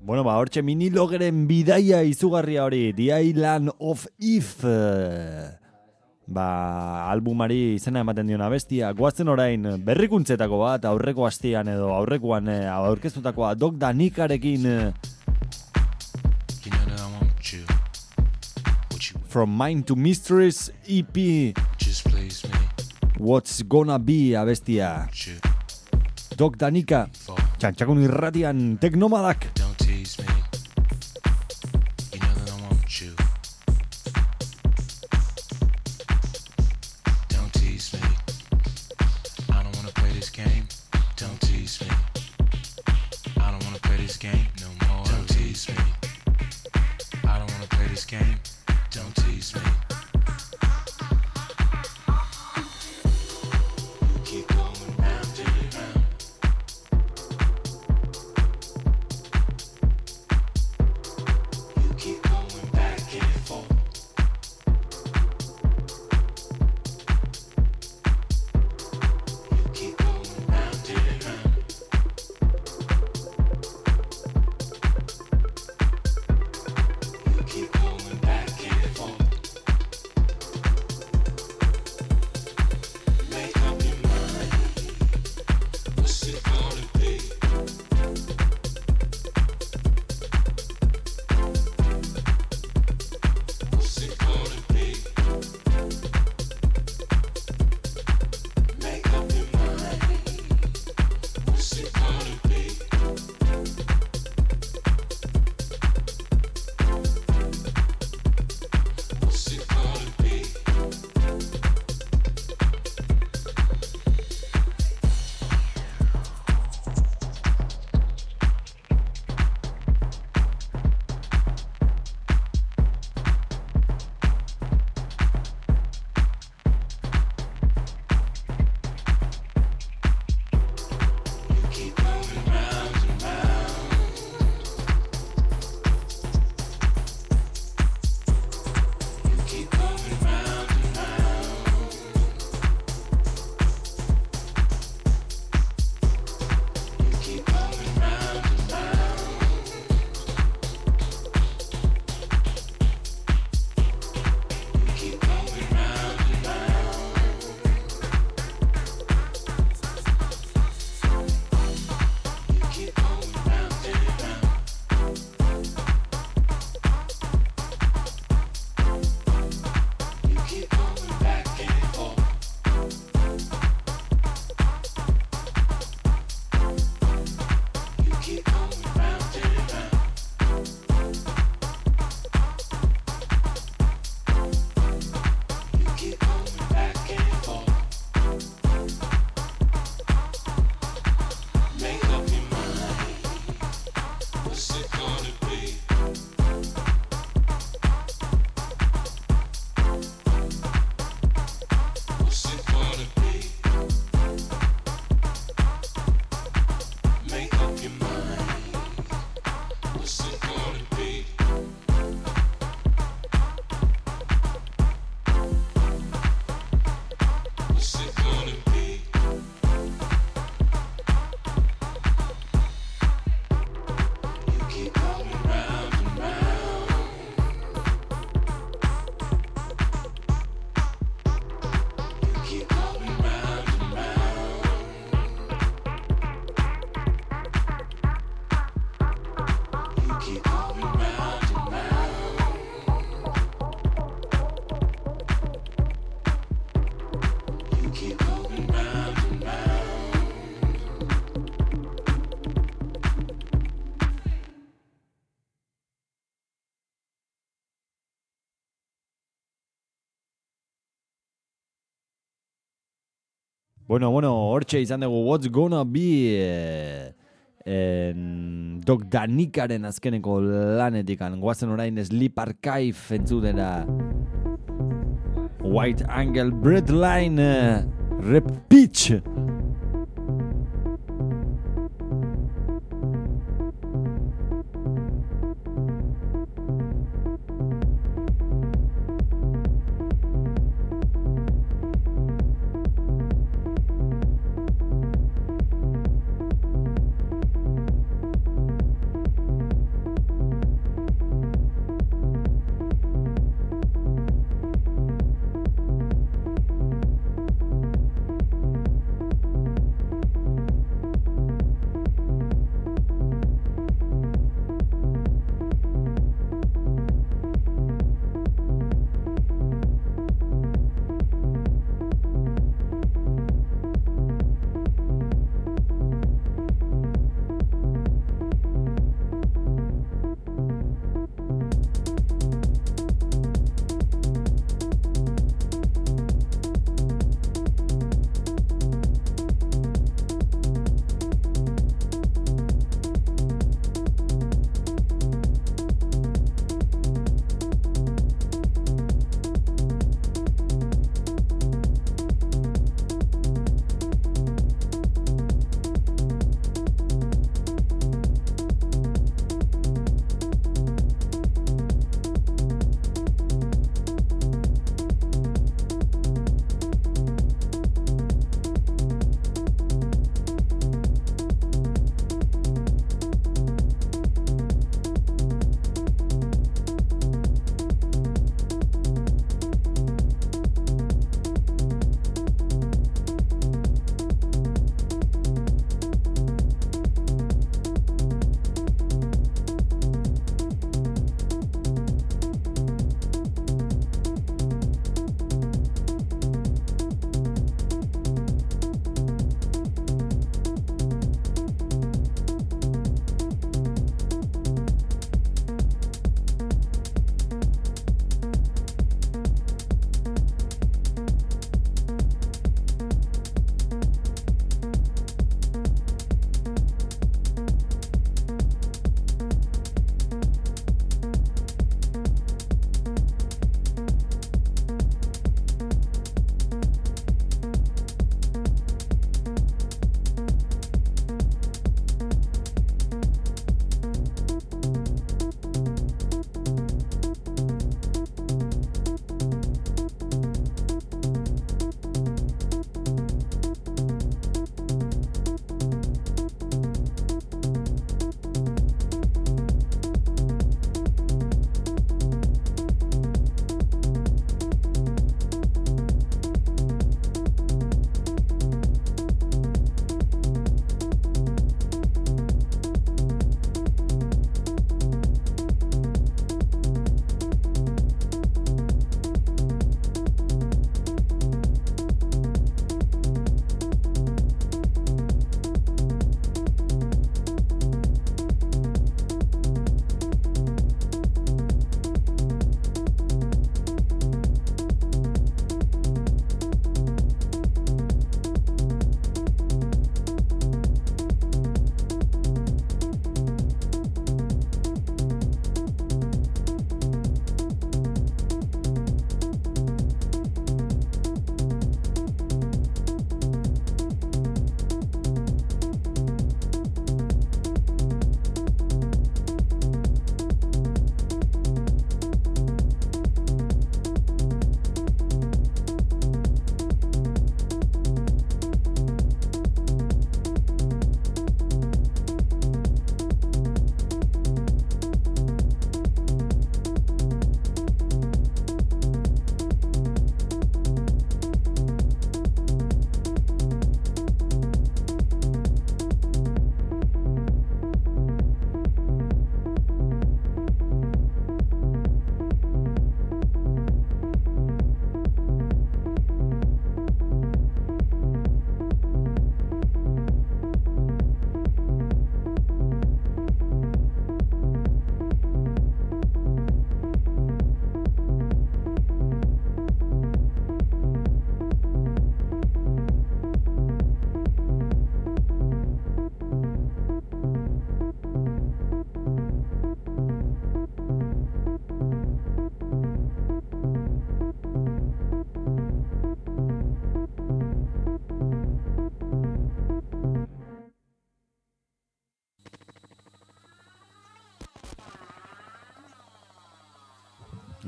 Bueno, ba, hortxe minilogeren bidaia izugarria hori, The Island of Eve. Ba, albumari izena ematen diona bestia. Goazen orain berrikuntzetako bat, aurreko astean edo aurrekoan eh, aurkeztutakoa Dog Danikarekin. Eh, From Mind to Mysteries E P. What's Gonna Be abestia. Dog Danika. Txantxakun irratian teknomadak. Don't tease me. You know that I want you. Don't tease me. I don't wanna play this game. Don't tease me. I don't wanna play this game no more. Don't tease me. I don't wanna play this game. Don't tease me. You keep going round and round. You keep going back and forth. You keep going round and round. You keep going back and forth. Make up your mind. What's it gonna be? What's it gonna be? Make up your mind. What's it gonna be? What's it gonna be? You keep going round and round. You keep going round and round. You keep going round and round. You keep going round and round. You keep going round and round. You keep going back and forth. You keep going round and round. You keep going back and forth. Make up your mind. What's it gonna be? What's it gonna be? Make up your mind. What's it gonna be? What's it gonna be? You keep going round and round. You keep going round and round. You keep going round and round. You keep going round and round. Bueno, bueno, hortxe izan dugu What's Gonna Be eh, en, Dog Danikaren azkeneko lanetikan. Guazen orain Sleep Archive entzutera. White Angle Breadline eh, Repeach.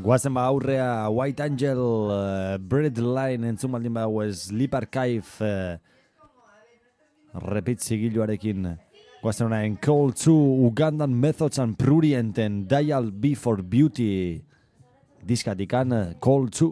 Guazen ba aurrea White Angel, uh, Breadline entzun baldin badago Sleep Archive, uh, repeat zigiluarekin. Guazen honaen Call to Ugandan Methods and Prurienten Dial B for Beauty diskatikan uh, Call to.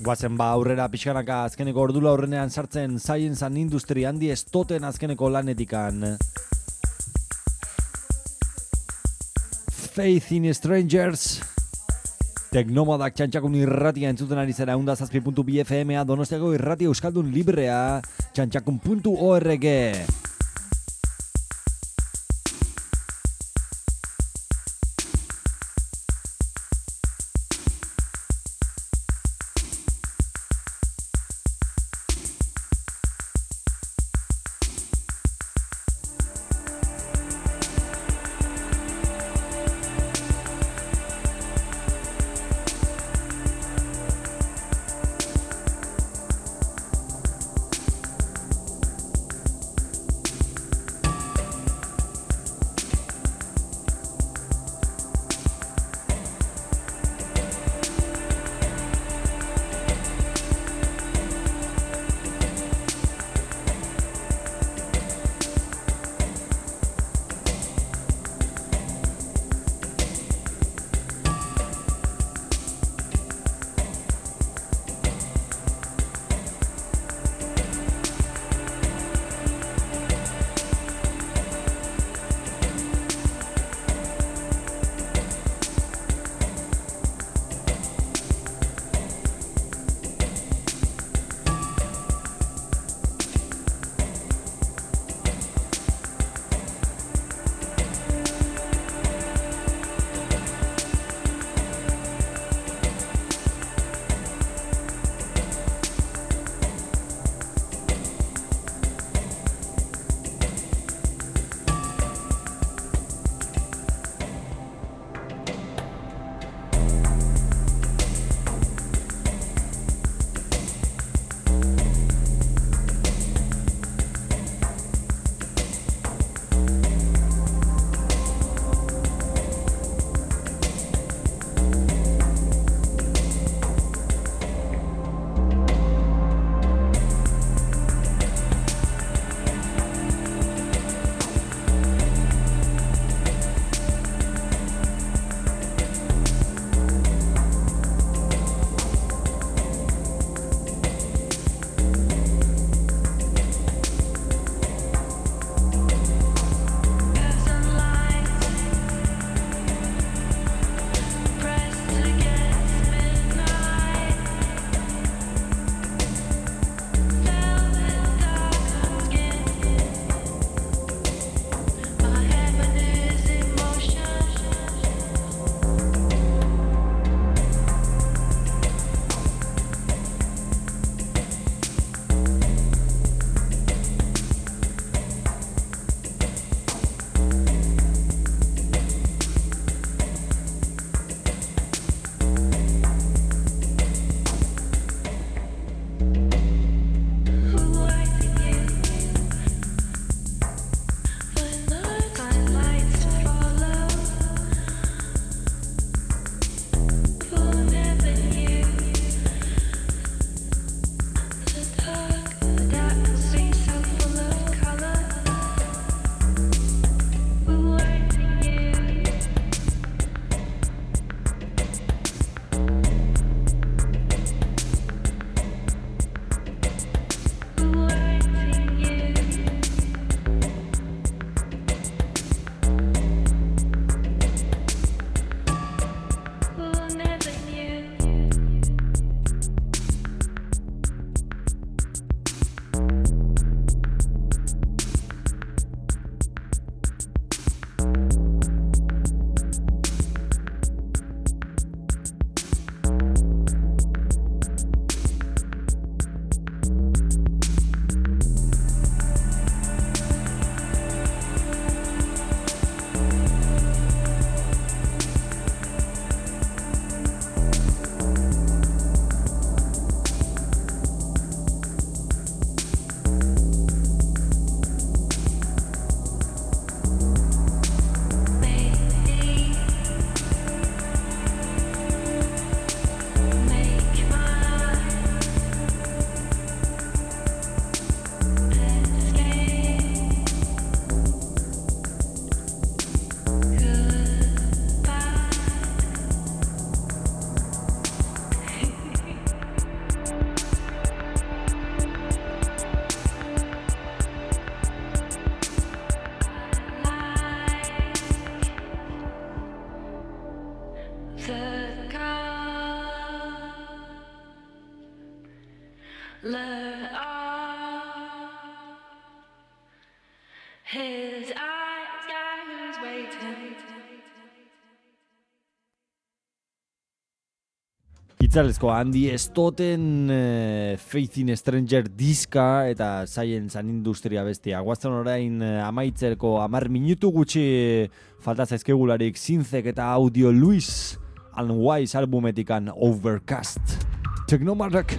Guazen ba aurrera pixkanaka azkeneko ordula aurrenean sartzen Science and Industry handi estoten azkeneko lanetikan. Faith in Strangers. Teknomodak txantxakun irratia entzuten ari zera eunda zazpi puntu bi F M-a Donostiako irratia euskaldun librea txantxakun puntu org. His eyes got who's waiting. Itzalezko handi estoten uh, Faith in Stranger diska eta Science and Industria bestia. Guazten orain uh, amaitzeko amar minutu gutxi falta zaizkegularik Synthek eta Audio Luis and Wise albumetikan Overcast. Teknomarrak.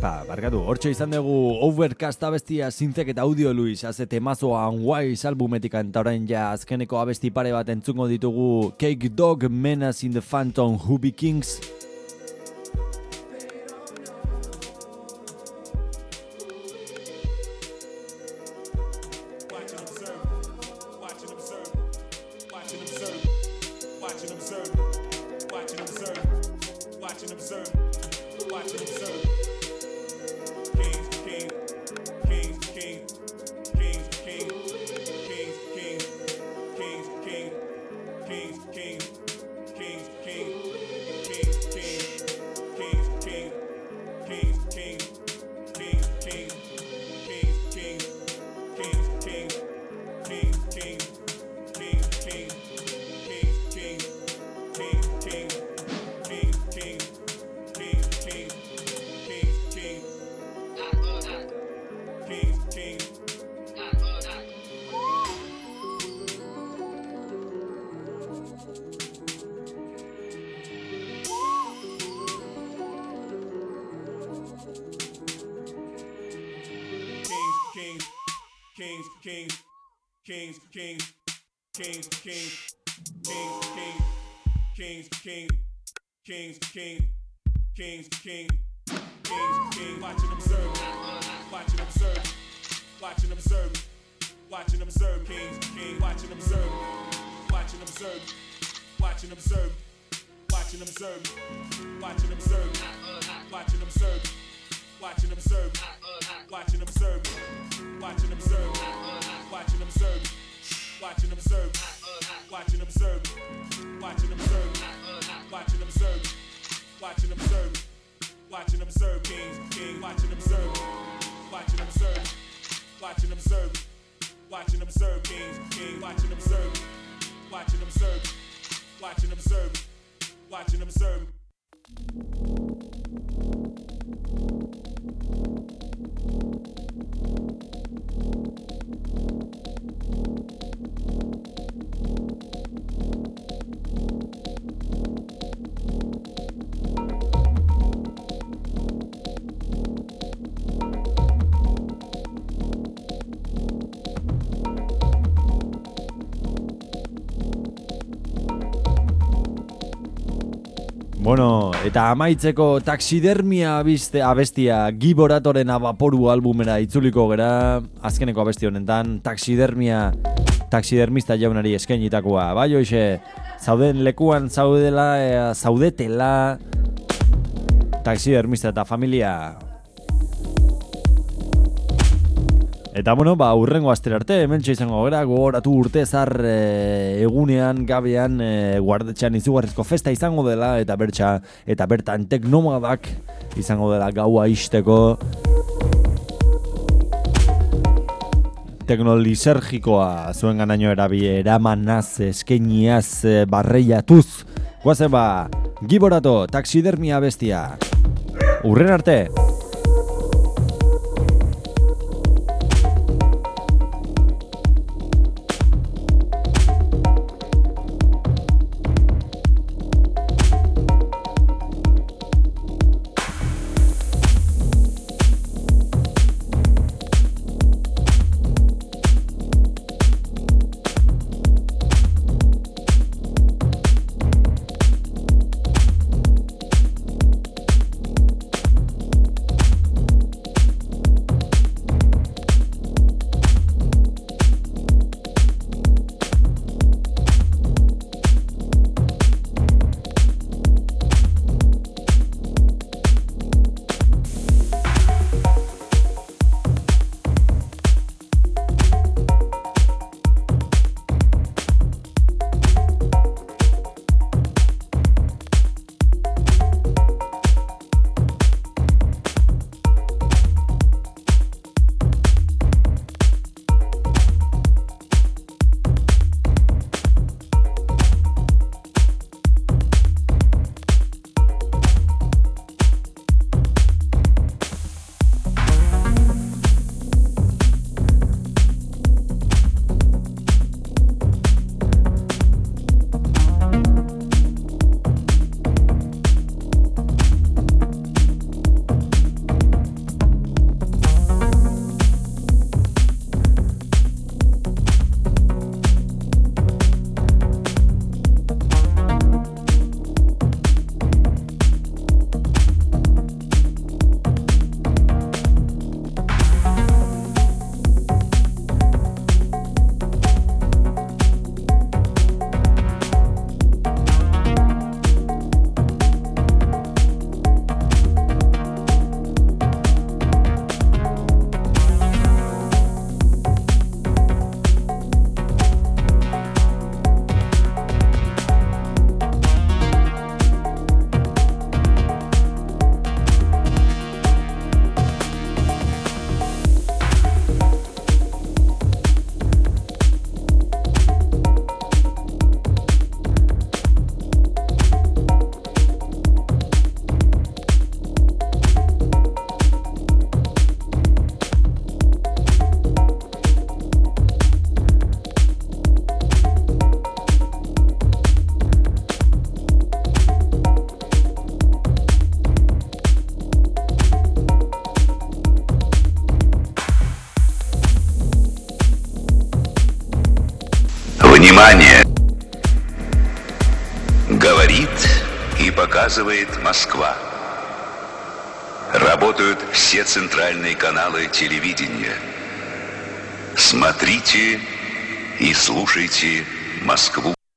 pa, barkatu, hortxe izan dugu Overcast abestia zintzek eta Audio Luis, haze temazoa Unwise albumetika, eta orain ja azkeneko abesti pare bat entzungo ditugu Cake Dog, Menace in the Phantom, Hubi Kings. Bueno, eta amaitzeko taxidermia abiste, abestia Giboratoren Abaporu albumera itzuliko gera, azkeneko abesti honetan, taxidermia, taxidermista jaunari eskainitakoa. Bai hoxe, zauden lekuan zaudela, e, zaudetela, taxidermista eta familia. Eta bueno, ba, urrengo astera arte, hementxe izango gara, gogoratu urtezar e, egunean, gabean, e, guardetxean izugarrizko festa izango dela, eta bertxa, eta bertan teknomadak izango dela gaua isteko. Teknolisergikoa zuen ganaino erabi eramanaz, eskeniaz, barreiatuz. Guazen ba, Giborato, taxidermia bestia. Urren arte! Внимание! Говорит и показывает Москва. Работают все центральные каналы телевидения. Смотрите и слушайте Москву.